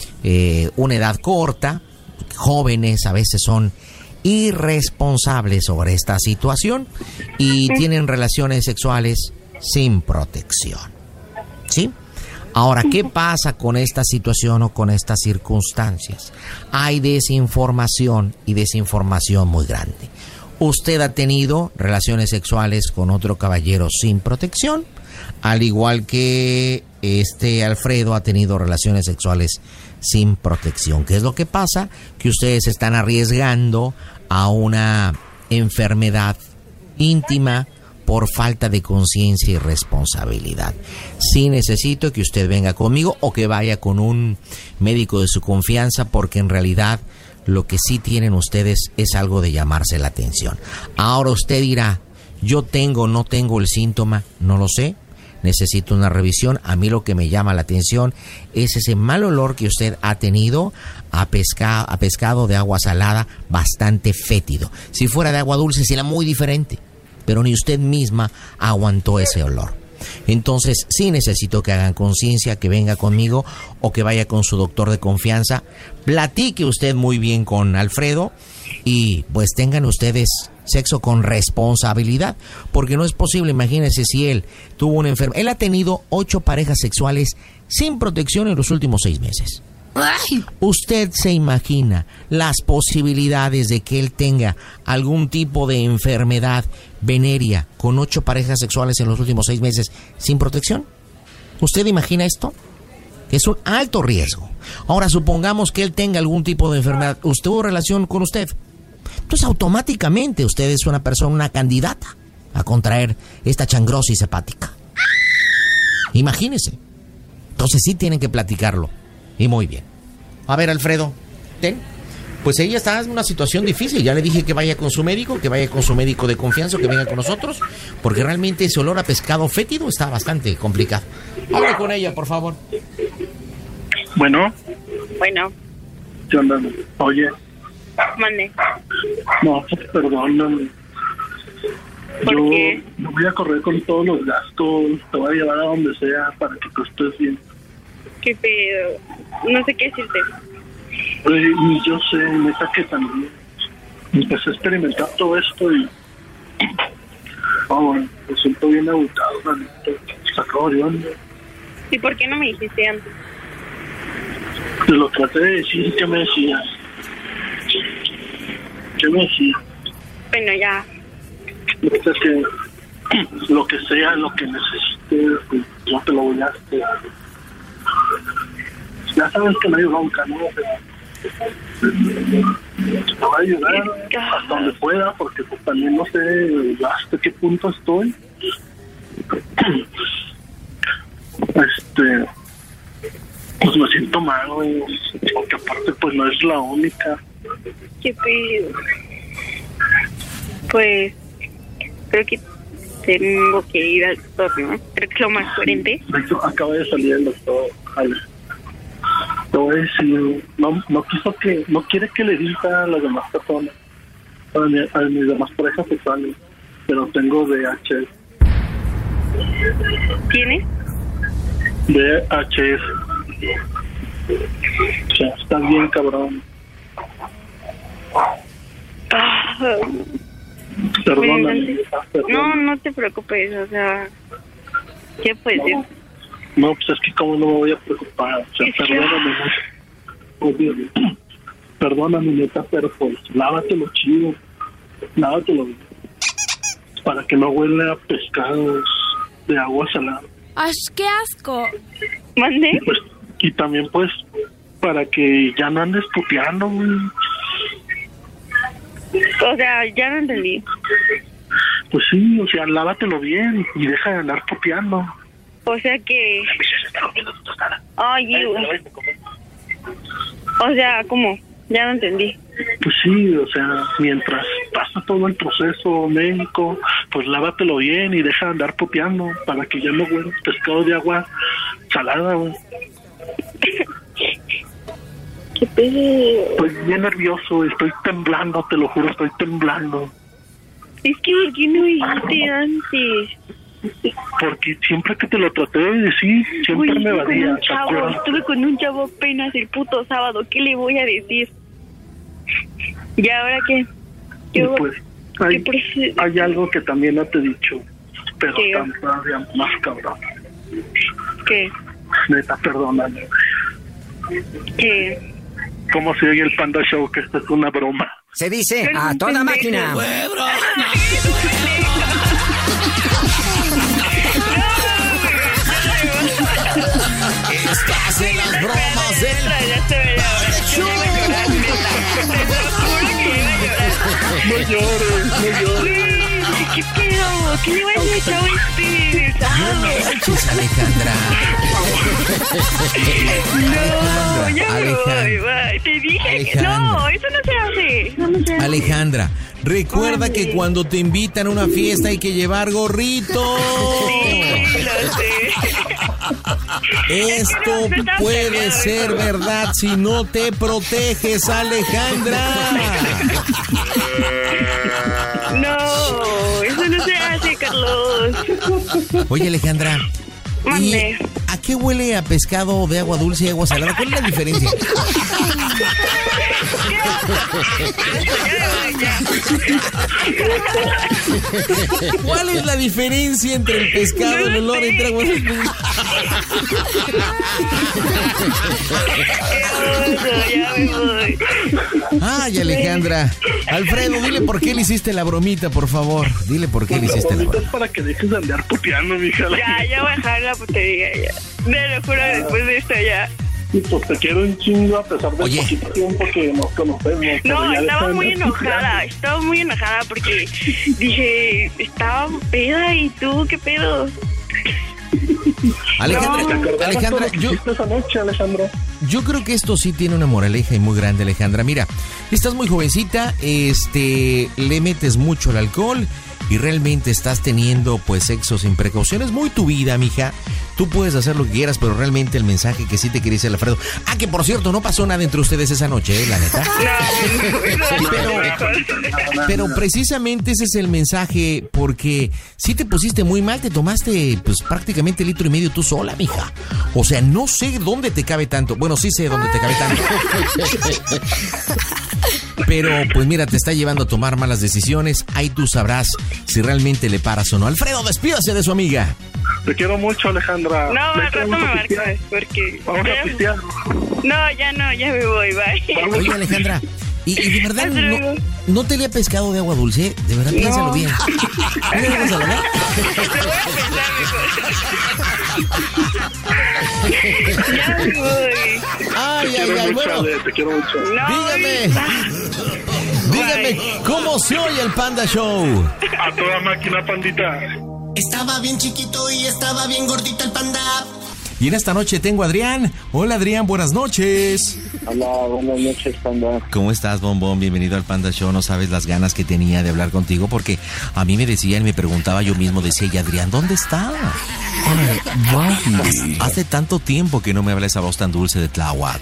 una edad corta, jóvenes, a veces son irresponsables sobre esta situación y tienen relaciones sexuales sin protección. ¿Sí? Ahora, ¿qué pasa con esta situación o con estas circunstancias? Hay desinformación y desinformación muy grande. Usted ha tenido relaciones sexuales con otro caballero sin protección, al igual que Alfredo ha tenido relaciones sexuales sin protección. ¿Qué es lo que pasa? Que ustedes están arriesgando a una enfermedad íntima por falta de conciencia y responsabilidad. Sí necesito que usted venga conmigo o que vaya con un médico de su confianza, porque en realidad lo que sí tienen ustedes es algo de llamarse la atención. Ahora usted dirá, yo tengo, no tengo el síntoma, no lo sé, necesito una revisión. A mí lo que me llama la atención es ese mal olor que usted ha tenido a pescado de agua salada, bastante fétido. Si fuera de agua dulce sería muy diferente, pero ni usted misma aguantó ese olor. Entonces sí necesito que hagan conciencia, que venga conmigo o que vaya con su doctor de confianza, platique usted muy bien con Alfredo y pues tengan ustedes sexo con responsabilidad, porque no es posible. Imagínense si él tuvo una enfermedad. Él ha tenido 8 parejas sexuales sin protección en los últimos 6 meses. ¡Ay! ¿Usted se imagina las posibilidades de que él tenga algún tipo de enfermedad venérea con 8 parejas sexuales en los últimos 6 meses sin protección? ¿Usted imagina esto? Es un alto riesgo. Ahora, supongamos que él tenga algún tipo de enfermedad. ¿Usted tuvo relación con usted? Entonces, automáticamente usted es una persona, una candidata a contraer esta changrosis hepática. Imagínese. Entonces, sí tienen que platicarlo. Y muy bien. A ver, Alfredo, ten. Pues ella está en una situación difícil. Ya le dije que vaya con su médico, que vaya con su médico de confianza, que venga con nosotros, porque realmente ese olor a pescado fétido está bastante complicado. Hable con ella, por favor. Bueno. Bueno. ¿Qué onda? Oye. Mande. No, perdóname. ¿Por qué? Yo voy a correr con todos los gastos. Te voy a llevar a donde sea para que tú estés bien. ¿Qué pedo? No sé qué decirte. Y yo sé, neta, que también empecé a experimentar todo esto y bueno, me siento bien agotado, la neta. Sacado de onda. ¿Y por qué no me dijiste antes? Te lo traté de decir. ¿Qué me decías? ¿Qué me decías? Bueno, ya. Neta, que lo que sea, lo que necesites, pues, yo te lo voy a hacer. Ya sabes que no hay bronca, ¿no? Te voy a ayudar hasta donde pueda, porque pues también no sé hasta qué punto estoy. Pues me siento mal, güey, porque aparte pues no es la única. ¿Qué pedo? Pues creo que tengo que ir al doctor, ¿no? Creo que es lo más coherente. De hecho, acaba de salir el doctor, Ale. Te voy a decir, no quiere que le diga a las demás personas, a mis demás parejas sexuales, pero tengo VHS. ¿Tienes? VHS. O sea, está bien cabrón. Perdóname. No te preocupes, o sea, ¿qué puede ser? No, pues es que como no me voy a preocupar. O sea, perdóname, obvio. Perdóname, neta, pero pues lávatelo chido. Lávatelo bien. Para que no huele a pescados de agua salada. ¡Ay, qué asco! ¿Mande? Pues, y también, pues, para que ya no andes puteando, güey. O sea, ya no entendí. Pues sí, o sea, lávatelo bien y deja de andar puteando. O sea que... Oye, o sea, ¿cómo? Ya no entendí. Pues sí, o sea, mientras pasa todo el proceso médico, pues lávatelo bien y deja de andar puteando para que ya no huela pescado de agua salada, güey. ¿Qué pedo? Estoy bien nervioso, estoy temblando, te lo juro, estoy temblando. Es que ¿por qué no dijiste antes? Porque siempre que te lo traté de decir, siempre me evadía. Estuve con un chavo apenas el puto sábado. ¿Qué le voy a decir? ¿Y ahora qué? Pues hay algo que también no te he dicho, pero todavía más cabrón. ¿Qué? Neta, perdóname. ¿Qué? ¿Cómo se oye el Panda Show? Que esto es una broma. Se dice a toda máquina. Estás en las bromas del show. No llores. ¿Qué pedo? ¿Qué le va a decir a este? No manches, Alejandra. No, ya me voy. Te dije que no, eso no se hace. Alejandra, recuerda que cuando te invitan a una fiesta hay que llevar gorrito. Sí, lo sé. Esto puede ser verdad si no te proteges, Alejandra. No, eso no se hace, Carlos. Oye, Alejandra, Mande. ¿a qué huele a pescado de agua dulce y agua salada? ¿Cuál es la diferencia? ¿Cuál es la diferencia entre el pescado y el olor entre agua dulce? Ya me voy. Ay, Alejandra. Alfredo, dile por qué le hiciste la bromita, por favor. Dile por qué le hiciste la bromita. Es para que dejes de andar puteando, mija. Ya voy a dejar la putería, ya. Te lo juro, después de esto ya. Pues te quiero un chingo a pesar del poquito tiempo que nos conocemos. No, estaba muy enojada porque dije, estaba peda y tú, ¿qué pedo? Alejandra, yo creo que esto sí tiene una moraleja y muy grande, Alejandra. Mira, estás muy jovencita, le metes mucho al alcohol y realmente estás teniendo pues sexo sin precauciones. Muy tu vida, mija. Tú puedes hacer lo que quieras, pero realmente el mensaje que sí te quería decir, Alfredo. Ah, que por cierto, no pasó nada entre ustedes esa noche, la neta. Pero precisamente ese es el mensaje, porque sí te pusiste muy mal, te tomaste pues prácticamente 1,5 litros tú sola, mija. O sea, no sé dónde te cabe tanto. Bueno, sí sé dónde te cabe tanto. Pero pues mira, te está llevando a tomar malas decisiones. Ahí tú sabrás si realmente le paras o no. Alfredo, despídase de su amiga. Te quiero mucho, Alejandra. No, al rato me marcas, porque... Vamos a pistear. No, ya me voy, bye. Oye, Alejandra, ¿y de verdad no te le ha pescado de agua dulce? De verdad, piénsalo bien. ¿No le vas a lograr? Ya me voy. Ay, bueno. Te quiero mucho. Dígame, ¿cómo se oye el Panda Show? A toda máquina, pandita. Estaba bien chiquito y estaba bien gordito el panda. Y en esta noche tengo a Adrián. Hola, Adrián, buenas noches. Hola, buenas noches, Panda. ¿Cómo estás, Bombón? Bienvenido al Panda Show. No sabes las ganas que tenía de hablar contigo, porque a mí me decía, él me preguntaba yo mismo, decía, ¿y Adrián dónde está? Hace tanto tiempo que no me habla esa voz tan dulce de Tláhuac.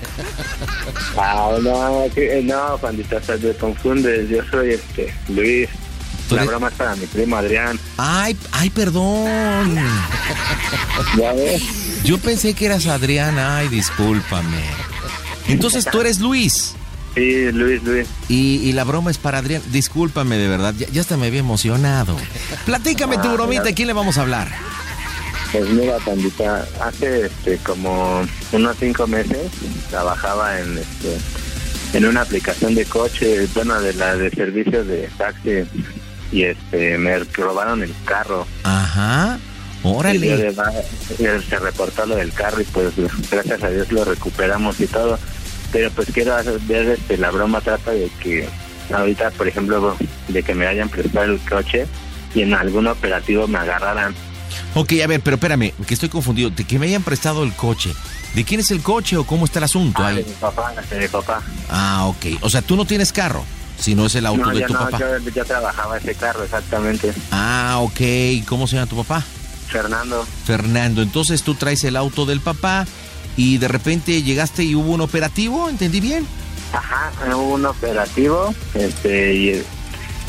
No, Pandita, te confundes. Yo soy Luis. La broma es para mi primo Adrián. Ay, perdón. ¿Ya ves? Yo pensé que eras Adrián. Ay, discúlpame. Entonces tú eres Luis. Sí, Luis. Y la broma es para Adrián. Discúlpame, de verdad. Ya hasta me había emocionado. Platícame tu bromita. ¿A quién le vamos a hablar? Pues mira, Pandita, hace como unos 5 meses trabajaba en una aplicación de coche, bueno, de servicios de taxi, y me robaron el carro. Ajá, órale. Se reportó lo del carro y pues gracias a Dios lo recuperamos y todo. Pero pues quiero ver, la broma trata de que ahorita, por ejemplo, de que me hayan prestado el coche y en algún operativo me agarraran. Ok, a ver, pero espérame, que estoy confundido. De que me hayan prestado el coche. ¿De quién es el coche o cómo está el asunto ahí? De mi papá. Ah, ok. O sea, tú no tienes carro, si no es el auto de tu papá. Yo trabajaba ese carro, exactamente. Ah, ok. ¿Cómo se llama tu papá? Fernando. Entonces tú traes el auto del papá y de repente llegaste y hubo un operativo, ¿entendí bien? Ajá, hubo un operativo,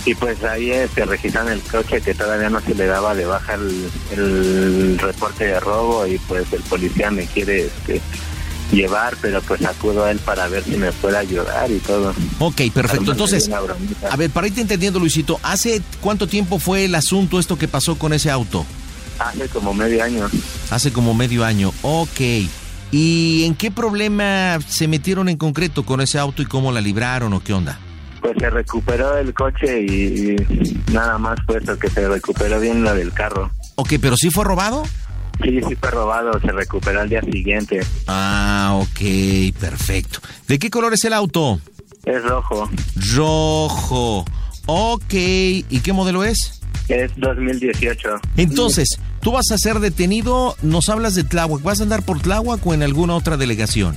Y pues ahí registraron el coche que todavía no se le daba de baja el reporte de robo y pues el policía me quiere llevar, pero pues acudo a él para ver si me puede ayudar y todo. Ok, perfecto. Entonces, a ver, para irte entendiendo, Luisito, ¿hace cuánto tiempo fue el asunto esto que pasó con ese auto? Hace como medio año. Hace como medio año, ok. ¿Y en qué problema se metieron en concreto con ese auto y cómo la libraron o qué onda? Pues se recuperó el coche y nada más fue eso, que se recuperó bien lo del carro. Ok, ¿pero sí fue robado? Sí fue robado, se recuperó al día siguiente. Ah, ok, perfecto. ¿De qué color es el auto? Es rojo. Rojo, ok. ¿Y qué modelo es? Es 2018. Entonces, tú vas a ser detenido, nos hablas de Tláhuac. ¿Vas a andar por Tláhuac o en alguna otra delegación?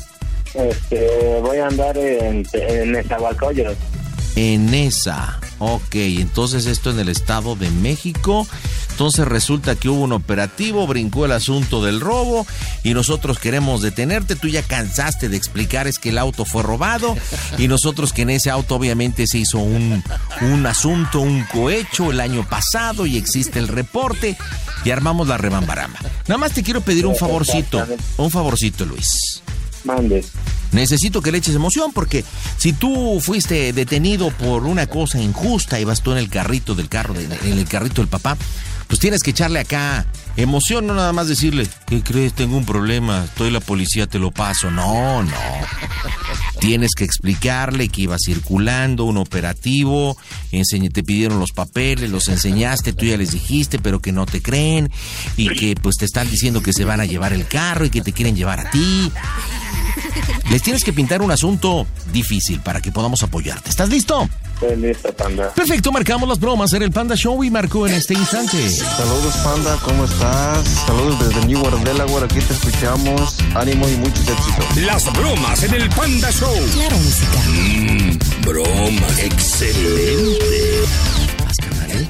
Voy a andar en Nezahualcóyotl. En esa, ok, entonces esto en el Estado de México. Entonces resulta que hubo un operativo, brincó el asunto del robo y nosotros queremos detenerte. Tú ya cansaste de explicar es que el auto fue robado y nosotros que en ese auto obviamente se hizo un asunto, un cohecho el año pasado y existe el reporte y armamos la rebambaramba. Nada más te quiero pedir un favorcito, Luis. Mande. Necesito que le eches emoción porque si tú fuiste detenido por una cosa injusta y vas tú en el carrito del papá, pues tienes que echarle acá emoción, no nada más decirle, ¿qué crees? Tengo un problema, estoy la policía, te lo paso. No. Tienes que explicarle que iba circulando un operativo, te pidieron los papeles, los enseñaste, tú ya les dijiste, pero que no te creen y que pues te están diciendo que se van a llevar el carro y que te quieren llevar a ti. Les tienes que pintar un asunto difícil para que podamos apoyarte. ¿Estás listo? Estoy listo, Panda. Perfecto, marcamos las bromas en el Panda Show y marcó en este instante. Saludos, Panda, ¿cómo estás? Saludos desde Newark, Delaware, aquí te escuchamos. Ánimo y muchos éxitos. Las bromas en el Panda Show. Claro, música. Broma, excelente. ¿Más, carnal?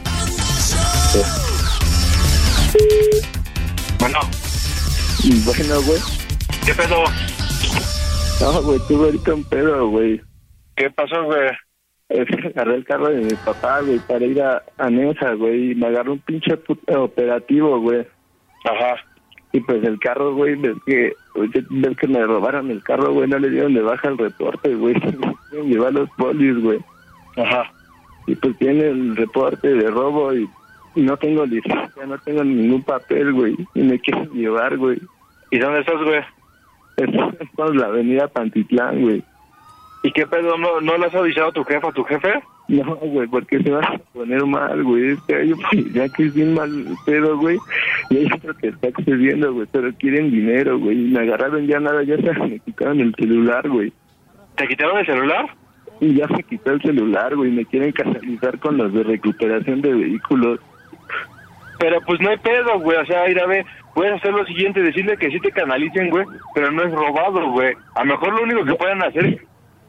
Bueno, güey. ¿Qué pedo? No, güey, tuve ahorita un pedo, güey. ¿Qué pasó, güey? Agarré el carro de mi papá, güey, para ir a Nesa, güey, y me agarró un pinche operativo, güey. Ajá. Y pues el carro, güey, ves que me robaron el carro, güey, no le dieron de baja el reporte, güey. Me llevar los polis, güey. Ajá. Y pues tiene el reporte de robo y no tengo licencia, no tengo ningún papel, güey. Y me quieren llevar, güey. ¿Y dónde estás, güey? Estamos en la avenida Pantitlán, güey. ¿Y qué pedo? ¿No le has avisado a tu jefe? No, güey, porque se va a poner mal, güey. Es que hay un policía que es bien mal pedo, güey. Y hay otro que está accediendo, güey, pero quieren dinero, güey. Y me agarraron ya me quitaron el celular, güey. ¿Te quitaron el celular? Y ya me quitó el celular, güey. Me quieren canalizar con los de recuperación de vehículos. Pero pues no hay pedo, güey. O sea, ir a ver, puedes hacer lo siguiente, decirle que sí te canalicen, güey, pero no es robado, güey. A lo mejor lo único que pueden hacer...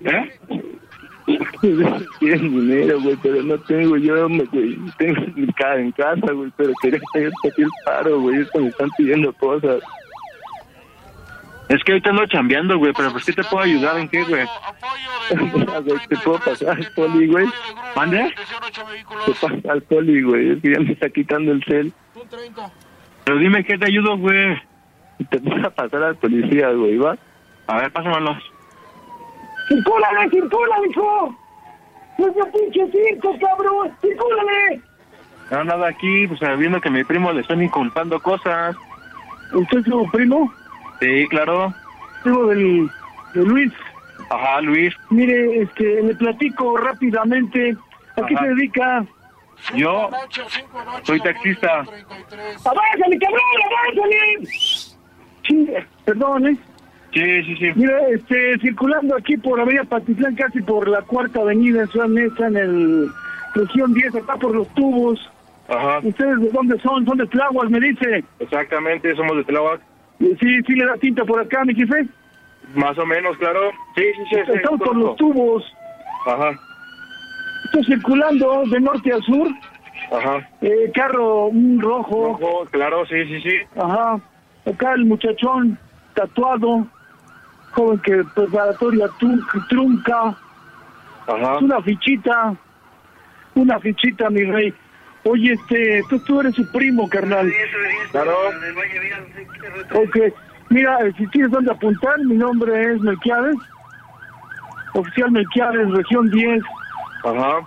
Quieren dinero, güey, pero no tengo yo, güey. Tengo en casa, güey, pero quería hacer el paro, güey. Es que me están pidiendo cosas. Es que ahorita ando chambeando, güey, pero pues ¿qué te puedo ayudar? ¿En qué, güey? ¿Te puedo pasar al poli, güey? ¿Mande? Te paso al poli, güey, es que ya me está quitando el cel. Pero dime ¿qué te ayudo, güey? Te voy a pasar al policía, güey, ¿va? A ver, pásamelos. ¡Circúlale, hijo! ¡No es un pinche circo, cabrón! ¡Circúlale! No, nada aquí, pues viendo que a mi primo le están inculpando cosas. ¿Usted es su primo? Sí, claro. Primo de Luis. Ajá, Luis. Mire, le platico rápidamente. ¿A qué se dedica? Yo soy taxista. ¡Avánzale, cabrón! ¡Avánzale! Chinga, perdón, Sí. Mira, circulando aquí por Avenida Pantitlán, casi por la Cuarta Avenida en Ciudad Neza, en el región 10, acá por los tubos. Ajá. ¿Ustedes de dónde son? ¿Son de Tláhuac, me dice? Exactamente, somos de Tláhuac. Sí le da tinta por acá, mi jefe. Más o menos, claro. Sí. Estamos por los tubos. Ajá. Estoy circulando de norte a sur. Ajá. Carro rojo. Rojo, claro, sí. Ajá. Acá el muchachón tatuado, joven que preparatoria trunca. Ajá. Es una fichita. una fichita, mi rey. Oye, tú eres su primo, carnal. Claro. Ok, mira, si tienes donde apuntar, mi nombre es Melquiades. Oficial Melquiades, región 10. Ajá.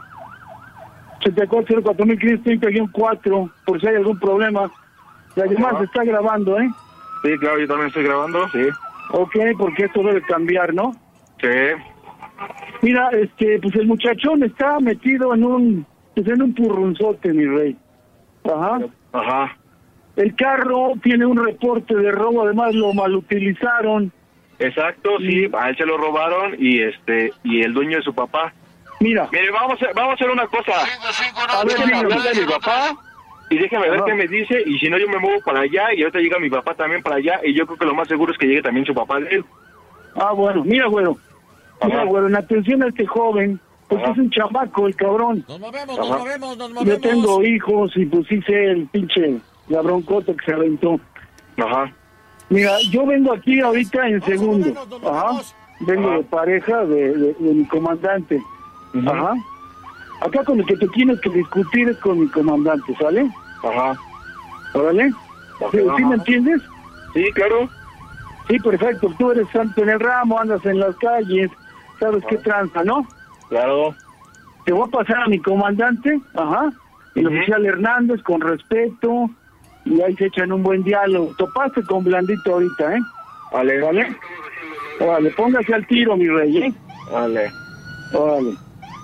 8404.530-4, por si hay algún problema. La llamada se está grabando, ¿eh? Sí, claro, yo también estoy grabando, sí. Ok, porque esto debe cambiar, ¿no? Sí. Mira, pues el muchachón está metido en un purrunzote, mi rey. Ajá. Ajá. El carro tiene un reporte de robo, además lo malutilizaron. Exacto, sí, a él se lo robaron y el dueño de su papá. Mira. Mire, vamos a hacer una cosa. A ver, déjeme hablarle a mi papá y déjeme ver qué me dice, y si no yo me muevo para allá y ahorita llega mi papá también para allá, y yo creo que lo más seguro es que llegue también su papá de él. Ah, bueno, mira, güero. Mira, güero, en atención a este joven, pues es un chamaco, el cabrón. Nos movemos. Yo tengo hijos y pues sí sé la broncota que se aventó. Ajá. Mira, yo vengo aquí ahorita en segundo. Ajá. Vengo de pareja de mi comandante. Ajá. Acá con el que te tienes que discutir es con mi comandante, ¿sale? Ajá. ¿Órale? ¿Sí me entiendes? Sí, claro. Sí, perfecto. Tú eres santo en el ramo, andas en las calles, sabes qué tranza, ¿no? Claro. Te voy a pasar a mi comandante, ajá, el oficial Hernández, con respeto, y ahí se echan un buen diálogo. Topaste con Blandito ahorita, ¿eh? Vale. ¿Vale? Órale, póngase al tiro, mi rey, ¿eh? Vale. Órale.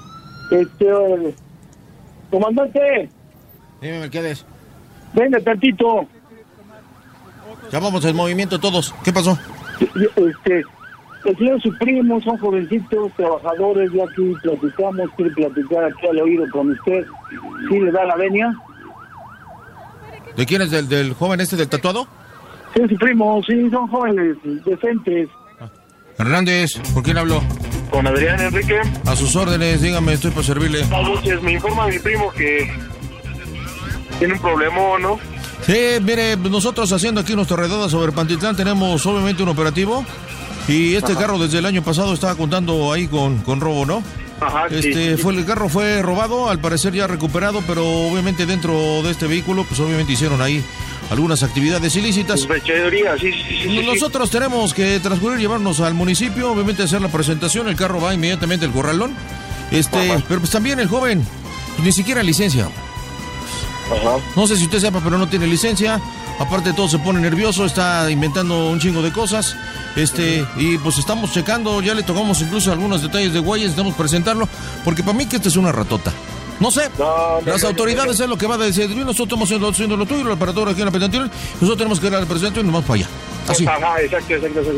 Órale. Comandante. Dime, Melquiades. Venga, tantito. Ya vamos en movimiento todos. ¿Qué pasó? El señor su primo, son jovencitos, trabajadores, ya aquí platicamos, quiere platicar aquí al oído con usted. ¿Sí le da la venia? ¿De quién es? ¿Del joven del tatuado? Sí, su primo, sí, son jóvenes, decentes. Hernández, ¿con quién hablo? Con Adrián Enrique. A sus órdenes, dígame, estoy para servirle. Noches, me informa mi primo que tiene un problema, ¿no? Sí, mire, nosotros haciendo aquí nuestra redada sobre Pantitlán tenemos obviamente un operativo. Y este carro desde el año pasado estaba contando ahí con robo, ¿no? Ajá, El carro fue robado, al parecer ya recuperado, pero obviamente dentro de este vehículo, pues obviamente hicieron ahí algunas actividades ilícitas. Sí. Nosotros tenemos que transcurrir, llevarnos al municipio, obviamente hacer la presentación, el carro va inmediatamente al corralón. Pero pues también el joven, ni siquiera licencia. Ajá. No sé si usted sepa, pero no tiene licencia. Aparte de todo se pone nervioso, está inventando un chingo de cosas. Y pues estamos checando, ya le tocamos incluso algunos detalles de güeyes, necesitamos presentarlo, porque para mí que esta es una ratota. No sé, las autoridades es lo que va a decir. Nosotros estamos haciendo lo tuyo, el operador aquí en la Petantil, nosotros tenemos que ir al presidente y nos vamos para allá. Así. Ajá, exacto.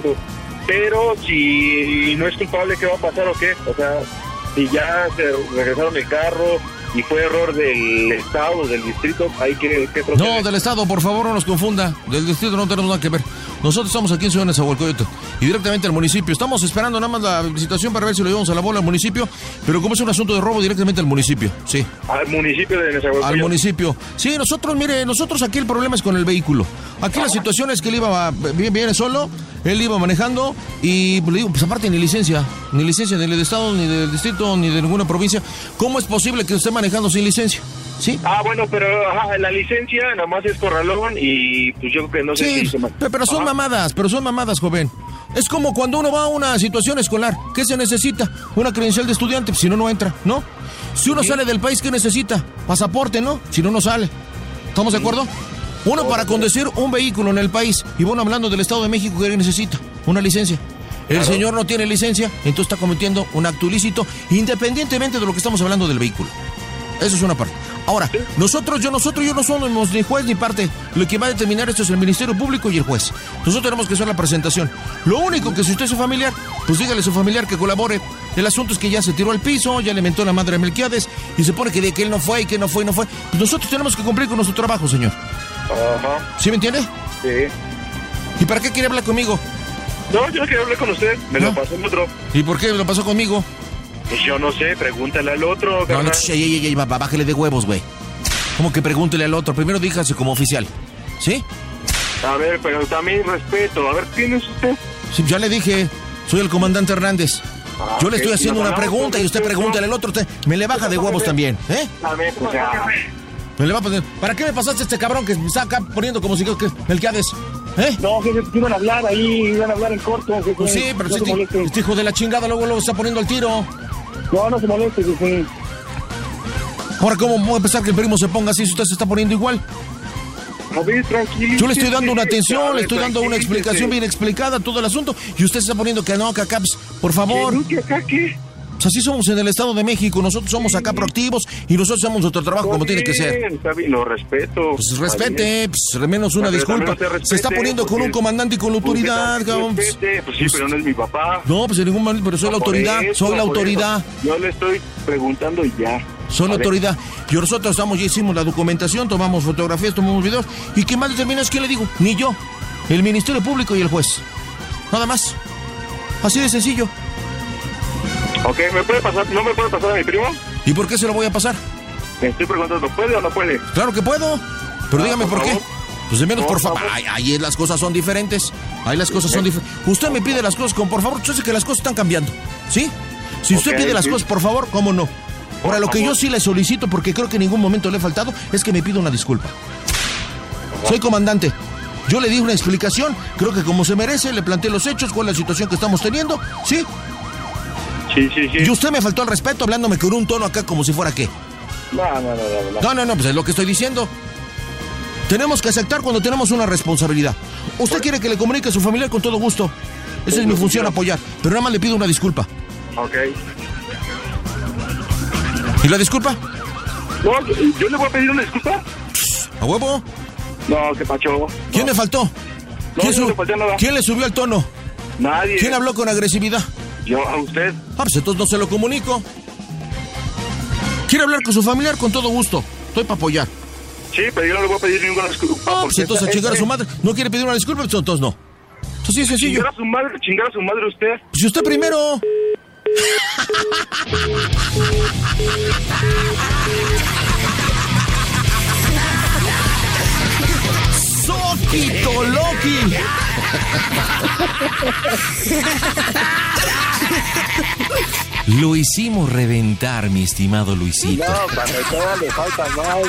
Pero si no es culpable, ¿qué va a pasar o qué? O sea, si ya se regresaron el carro y fue error del estado, del distrito, hay que proceder. No, del estado, por favor, no nos confunda. Del distrito no tenemos nada que ver. Nosotros estamos aquí en Ciudad Nezahualcóyotl y directamente al municipio. Estamos esperando nada más la licitación para ver si lo llevamos a la bola al municipio, pero como es un asunto de robo, directamente al municipio, sí. ¿Al municipio de Nezahualcóyotl? Al municipio. Sí, nosotros aquí el problema es con el vehículo. Aquí la situación es que él iba viene solo, él iba manejando y le digo, pues aparte ni licencia del estado, ni del distrito, ni de ninguna provincia. ¿Cómo es posible que esté manejando sin licencia? ¿Sí? Bueno, pero la licencia nada más es corralón y pues yo creo que no sé si... Pero son mamadas, joven. Es como cuando uno va a una situación escolar. ¿Qué se necesita? Una credencial de estudiante, si no, no entra, ¿no? Si uno sale del país, ¿qué necesita? Pasaporte, ¿no? Si no, no sale. ¿Estamos de acuerdo? Uno para conducir un vehículo en el país, y bueno, hablando del Estado de México, ¿qué necesita? Una licencia. El señor no tiene licencia, entonces está cometiendo un acto ilícito, independientemente de lo que estamos hablando del vehículo. Eso es una parte. Ahora, nosotros no somos ni juez ni parte. Lo que va a determinar esto es el Ministerio Público y el juez. Nosotros tenemos que hacer la presentación. Lo único que si usted es su familiar, pues dígale a su familiar que colabore. El asunto es que ya se tiró al piso, ya le mentó la madre a Melquiades y se pone que él no fue y que no fue. Pues nosotros tenemos que cumplir con nuestro trabajo, señor. Ajá. ¿Sí me entiende? Sí. ¿Y para qué quiere hablar conmigo? No, yo no quiero hablar con usted. Me lo pasó el otro. ¿Y por qué me lo pasó conmigo? Pues yo no sé, pregúntale al otro. Bájale de huevos, güey. ¿Cómo que pregúntele al otro? Primero díjase como oficial. ¿Sí? A ver, pero también respeto. A ver, ¿quién es usted? Sí, ya le dije, soy el comandante Hernández. Yo le estoy haciendo una pregunta y usted pregúntale al otro. Me le baja de huevos también, ¿eh? Me le va a poner. ¿Para qué me pasaste este cabrón que me está acá poniendo como si que Melquiades? ¿Eh? No, que iban a hablar ahí, iban a hablar en corto. Pues sí, pero este hijo de la chingada luego está poniendo al tiro. No se moleste, sí. Ahora, ¿cómo puede pensar que el primo se ponga así si usted se está poniendo igual? A ver, tranquilo. Yo le estoy dando una atención, le estoy dando una explicación bien explicada a todo el asunto y usted se está poniendo que no, que acá, pues, por favor. ¿Que acá qué? Pues así somos en el Estado de México, nosotros somos acá proactivos y nosotros hacemos nuestro trabajo como tiene que ser. Está bien, lo respeto. Pues respete, pues al menos una disculpa. Se está poniendo con un comandante y con la autoridad, cabrón. Pues sí, pero no es mi papá. No, pues en ningún momento, pero soy la autoridad, soy la autoridad. Yo le estoy preguntando ya. Soy la autoridad. Y nosotros ya hicimos la documentación, tomamos fotografías, tomamos videos. ¿Y qué más determina es qué le digo? Ni yo. El Ministerio Público y el juez. Nada más. Así de sencillo. Ok, ¿no me puede pasar a mi primo? ¿Y por qué se lo voy a pasar? Me estoy preguntando, ¿puede o no puede? Claro que puedo. Pero dígame por qué. Pues de menos, por favor. Ahí las cosas son diferentes. Ahí las cosas son diferentes. Usted me pide las cosas con por favor. Yo sé que las cosas están cambiando. ¿Sí? Si usted pide las cosas por favor, ¿cómo no? Ahora, lo que yo sí le solicito, porque creo que en ningún momento le he faltado, es que me pida una disculpa. Soy comandante. Yo le di una explicación, creo que como se merece, le planteé los hechos, cuál es la situación que estamos teniendo, ¿sí? Sí. Y usted me faltó al respeto hablándome con un tono acá como si fuera qué. No, pues es lo que estoy diciendo. Tenemos que aceptar cuando tenemos una responsabilidad. Usted quiere que le comunique a su familiar con todo gusto. Esa es mi función, apoyar. Pero nada más le pido una disculpa. Ok. ¿Y la disculpa? No, ¿yo le voy a pedir una disculpa? ¿A huevo? No, ¿qué pacho? ¿Quién le faltó? ¿Quién le subió el tono? Nadie. ¿Quién habló con agresividad? Yo, a usted. Pues entonces no se lo comunico. ¿Quiere hablar con su familiar? Con todo gusto. Estoy para apoyar. Sí, pero yo no le voy a pedir ninguna disculpa. No, pues entonces a chingar a su madre. ¿No quiere pedir una disculpa? Entonces no. Entonces sí es sencillo. Chingar a su madre usted. Pues usted primero. ¡Soquito Loki! Lo hicimos reventar, mi estimado Luisito. No, cuando todavía le falta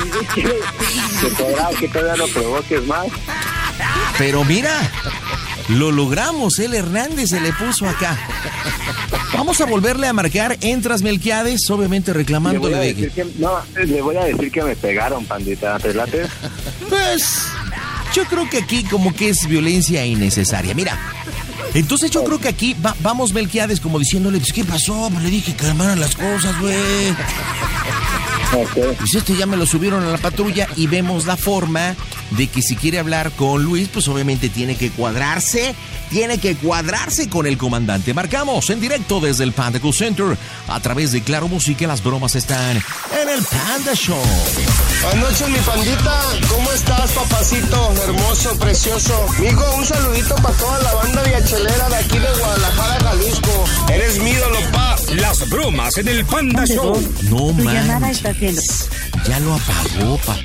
más. Que todavía lo provoques más. Pero mira, lo logramos. El Hernández se le puso acá. Vamos a volverle a marcar. Entras, Melquiades, obviamente reclamándole de que... le voy a decir que me pegaron, pandita. ¿Te late? Pues yo creo que aquí como que es violencia innecesaria. Mira, entonces yo creo que aquí vamos, Melquiades, como diciéndole, pues, ¿qué pasó? Pues le dije que calmaran las cosas, güey. Okay. Pues ya me lo subieron a la patrulla y vemos la forma de que si quiere hablar con Luis, pues obviamente tiene que cuadrarse con el comandante. Marcamos en directo desde el Panda Cool Center a través de Claro Música. Las bromas están en el Panda Show. Buenas noches, mi pandita. ¿Cómo estás, papacito? Hermoso, precioso. Migo, un saludito para toda la banda viachelera de aquí de Guadalajara, Jalisco. Eres mi ídolo, pa. Las bromas en el Panda Show. No manches. Ya lo apagó, papá.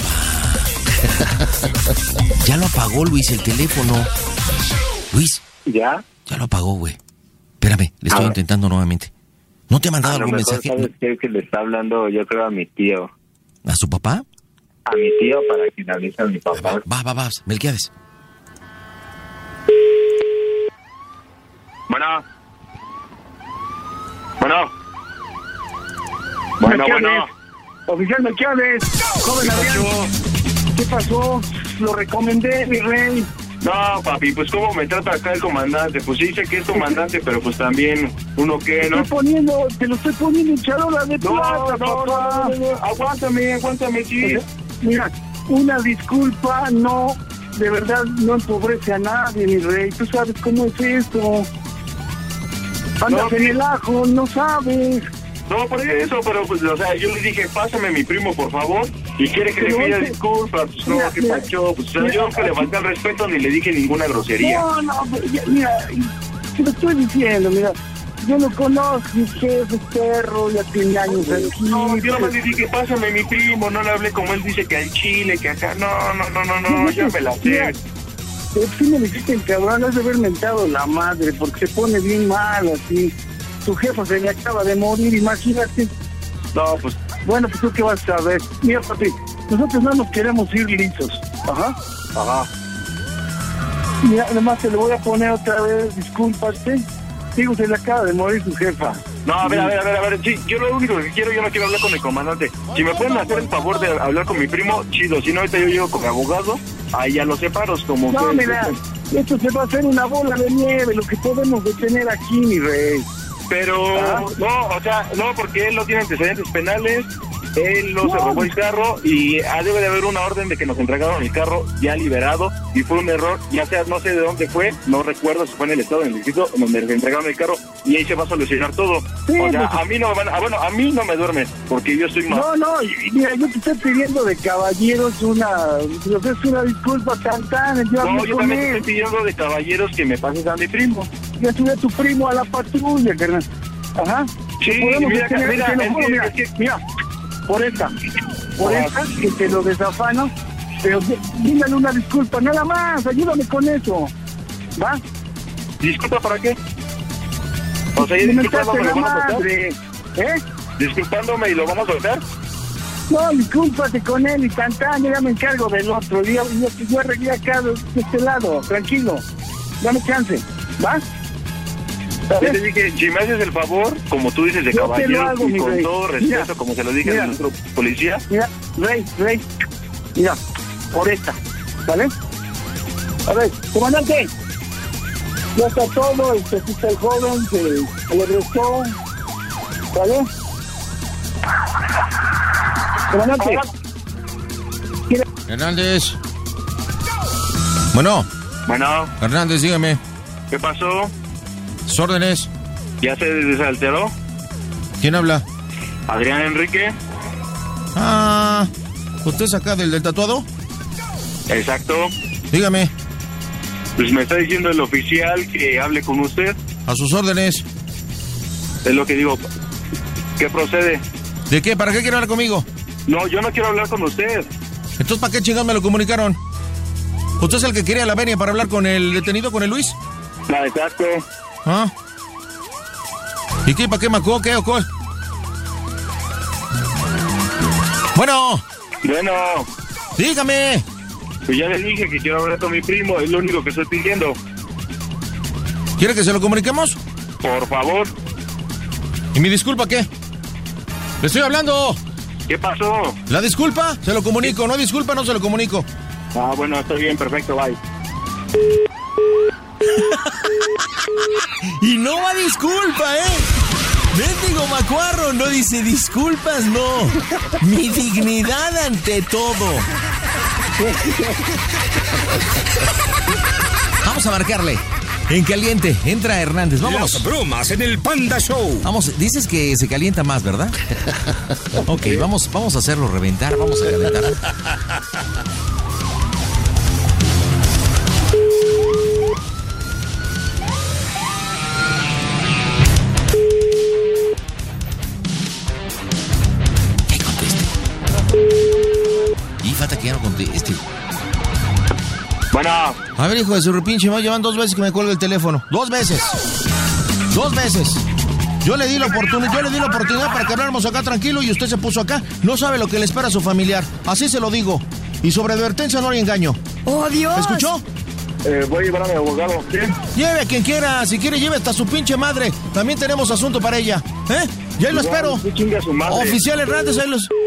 Ya lo apagó, Luis, el teléfono. Luis. ¿Ya? Ya lo apagó, güey. Espérame, le estoy intentando nuevamente. ¿No te ha mandado algún mensaje? ¿Sabes qué? Que le está hablando, yo creo, a mi tío. ¿A su papá? A mi tío para que le avise a mi papá. Va, Melquiades. Bueno. Oficial Melquiades, joven Adrián. ¿Qué pasó? Lo recomendé, mi rey. No, papi, pues ¿cómo me trata acá el comandante? Pues sí, dice que es comandante, pero pues también uno que, ¿no? Te lo estoy poniendo en charola de plata, papá. Aguántame, sí. Mira, una disculpa de verdad no empobrece a nadie, mi rey. Tú sabes cómo es esto. Andas en el ajo, no sabes. No, por eso, pero pues, o sea, yo le dije, pásame a mi primo, por favor, y quiere que le pida disculpas. Pues no, qué pacho, pues yo que le falta el respeto ni le dije ninguna grosería. No, mira, te lo estoy diciendo, mira, yo lo conozco, mi jefe, perro, ya tiene años aquí. No, yo nomás le dije, pásame a mi primo, no le hablé como él dice que al Chile, que acá, no, ya me la sé. Pero sí me dijiste el cabrón, has de haber mentado la madre, porque se pone bien mal así. tu jefa se le acaba de morir, imagínate. No, pues... Bueno, pues tú qué vas a saber. Mira, papi, nosotros no nos queremos ir lisos. Ajá. Mira, nomás te le voy a poner otra vez, discúlpate. Digo, se le acaba de morir tu jefa. No, a ver, sí, yo lo único que quiero, yo no quiero hablar con el comandante. Si me pueden hacer el favor de hablar con mi primo, chido. Si no, ahorita yo llego con mi abogado, ahí ya los separos, como no, que... mira, esto se va a hacer una bola de nieve, lo que podemos detener aquí, mi rey. Pero, no, o sea, no, porque él no tiene antecedentes penales, él no se robó el carro y debe de haber una orden de que nos entregaron el carro ya liberado y fue un error, ya sea, no sé de dónde fue, no recuerdo si fue en el estado, en el distrito, donde le entregaron el carro y ahí se va a solucionar todo. Sí, o sea, pues, a mí no me van, bueno, a mí no me duerme, porque yo estoy mal. No, mira, yo te estoy pidiendo de caballeros una disculpa tan, yo No, yo también te estoy pidiendo de caballeros que me pases a mi primo. Ya sube a tu primo a la patrulla, carnal. Ajá. Sí, mira, por esta que te lo desafano, pero dígale una disculpa, nada más, ayúdame con eso, ¿va? ¿Disculpa para qué? O sea, disculpándome, ¿lo vamos a soltar? ¿Disculpándome y lo vamos a soltar? No, discúlpate con él y yo ya me encargo del otro, yo arreglé acá de este lado, tranquilo, dame chance, ¿va? Yo te dije, si me haces el favor, como tú dices, de caballero, y con todo respeto, como se lo dije a nuestro policía. Mira, Rey, mira, por esta, ¿vale? A ver, comandante, ya está todo, aquí está el joven, se le restó, ¿vale? Comandante. Hernández. Bueno. Hernández, dígame. ¿Qué pasó? ¿Sus órdenes? ¿Ya se desalteró? ¿Quién habla? Adrián Enrique. ¿Usted es acá del tatuado? Exacto. Dígame. Pues me está diciendo el oficial que hable con usted. A sus órdenes. Es lo que digo. ¿Qué procede? ¿De qué? ¿Para qué quiere hablar conmigo? No, yo no quiero hablar con usted. Entonces, ¿para qué chingados me lo comunicaron? ¿Usted es el que quería la venia para hablar con el detenido, con el Luis? Exacto. ¿Y qué? ¿Para qué macó? ¿Qué o qué? Bueno. Dígame. Pues ya le dije que quiero hablar con mi primo, es lo único que estoy pidiendo. ¿Quiere que se lo comuniquemos? Por favor. ¿Y mi disculpa qué? ¡Le estoy hablando! ¿Qué pasó? ¿La disculpa? Se lo comunico. No disculpa, no se lo comunico. Bueno, estoy bien, perfecto, bye. Y no va disculpa, Mendigo macuarro, no dice disculpas, no. Mi dignidad ante todo. Vamos a marcarle. En caliente, entra Hernández, vámonos. Las bromas en el Panda Show. Vamos, dices que se calienta más, ¿verdad? Ok, vamos a hacerlo reventar, vamos a calentar. Que conteste. Y falta que ya no conteste. Bueno. A ver, hijo de su repinche, me llevan 2 veces que me cuelga el teléfono. 2 veces. 2 veces. Yo le di la oportunidad para que habláramos acá tranquilo y usted se puso acá. No sabe lo que le espera a su familiar. Así se lo digo. Y sobre advertencia no hay engaño. ¡Oh, Dios! ¿Escuchó? Voy a llevar a mi abogado. ¿Sí? Lleve a quien quiera. Si quiere, lleve hasta su pinche madre. También tenemos asunto para ella. Y ahí lo espero. Oficial Hernández, ahí los...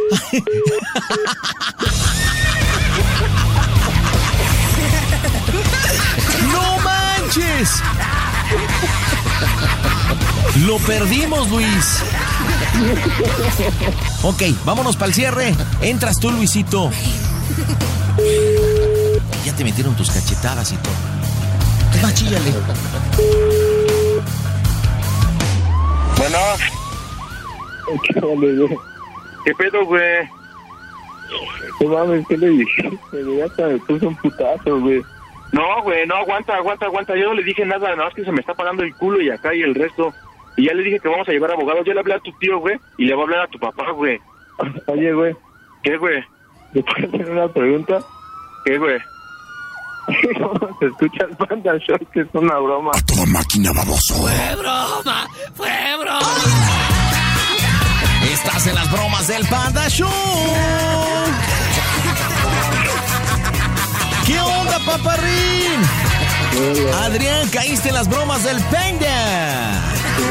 ¡No manches! Lo perdimos, Luis. Ok, vámonos para el cierre. Entras tú, Luisito. Ya te metieron tus cachetadas y todo. Es más, chíllale. Bueno. ¿Qué pedo, güey? No mames, ¿qué le dije? Ya hasta me puso un putazo, güey. No, güey, no, aguanta. Yo no le dije nada más que se me está pagando el culo y acá y el resto. Y ya le dije que vamos a llevar abogados. Ya le hablé a tu tío, güey, y le voy a hablar a tu papá, güey. Oye, güey. ¿Qué, güey? ¿Le puedo hacer una pregunta? ¿Qué, güey? Se escucha el Panda Show, que es una broma. A toda máquina, baboso. ¡Fue broma! Estás en las bromas del Panda Show. ¿Qué onda, paparrín? Adrián, caíste en las bromas del Panda.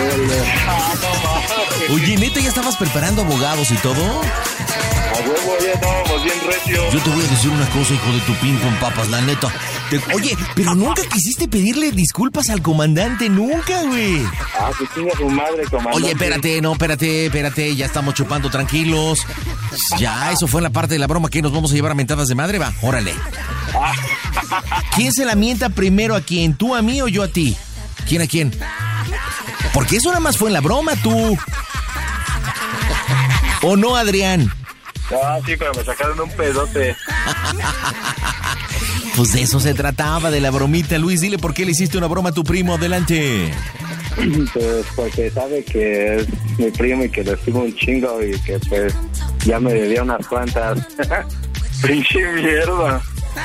Oye, ¿neta ya estabas preparando abogados y todo? A huevo, ya estábamos bien recios. Yo te voy a decir una cosa, hijo de tu pin con papas, la neta. Oye, pero nunca quisiste pedirle disculpas al comandante, nunca, güey. Ah, pues chinga su madre, comandante. Oye, espérate, ya estamos chupando tranquilos. Ya, eso fue la parte de la broma que nos vamos a llevar a mentadas de madre, va, órale. ¿Quién se la mienta primero a quién? ¿Tú a mí o yo a ti? ¿Quién a quién? Porque eso nada más fue en la broma, tú. ¿O no, Adrián? Ah, sí, pero me sacaron un pedote. Pues de eso se trataba, de la bromita. Luis, dile por qué le hiciste una broma a tu primo. Adelante. Pues porque sabe que es mi primo y que le estimo un chingo y que pues ya me debía unas cuantas. Pinche mierda.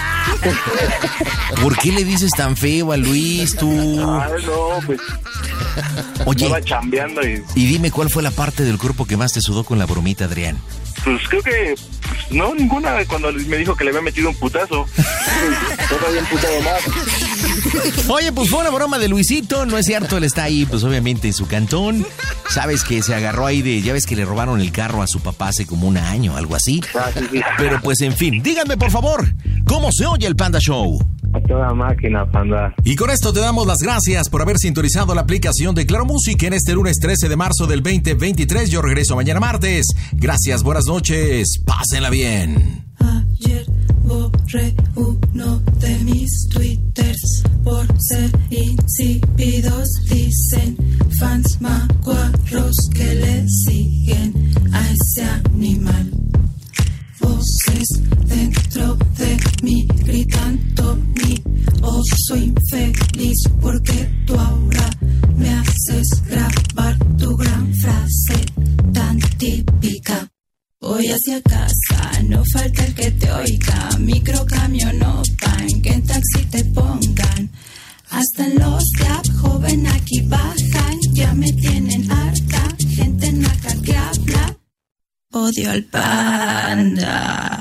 ¿Por qué le dices tan feo a Luis, tú? Ay, no, pues. Oye, estaba chambeando y dime cuál fue la parte del cuerpo que más te sudó con la bromita, Adrián. Pues creo que no, ninguna, cuando me dijo que le había metido un putazo. No había emputado más. Oye, pues fue una broma de Luisito, no es cierto, él está ahí, pues obviamente en su cantón. Sabes que se agarró ahí de, ya ves que le robaron el carro a su papá hace como un año, algo así. Ah, sí. Pero pues en fin, díganme por favor, ¿cómo se oye el Panda Show? A toda máquina, Panda. Y con esto te damos las gracias por haber sintonizado la aplicación de Claro Música en este lunes 13 de marzo del 2023. Yo regreso mañana martes. Gracias, buenas noches, pásenla bien. Ayer borré uno de mis twitters por ser insípidos. Dicen fans macuarros que le siguen a ese animal. Voces dentro de mí gritando mi oso infeliz, porque tú ahora me haces grabar tu gran frase tan típica. Voy hacia casa, no falta el que te oiga, micro, camión o pan, que en taxi te pongan. Hasta en los Gap, joven, aquí bajan, ya me tienen harta, gente naca que habla. Odio al Panda.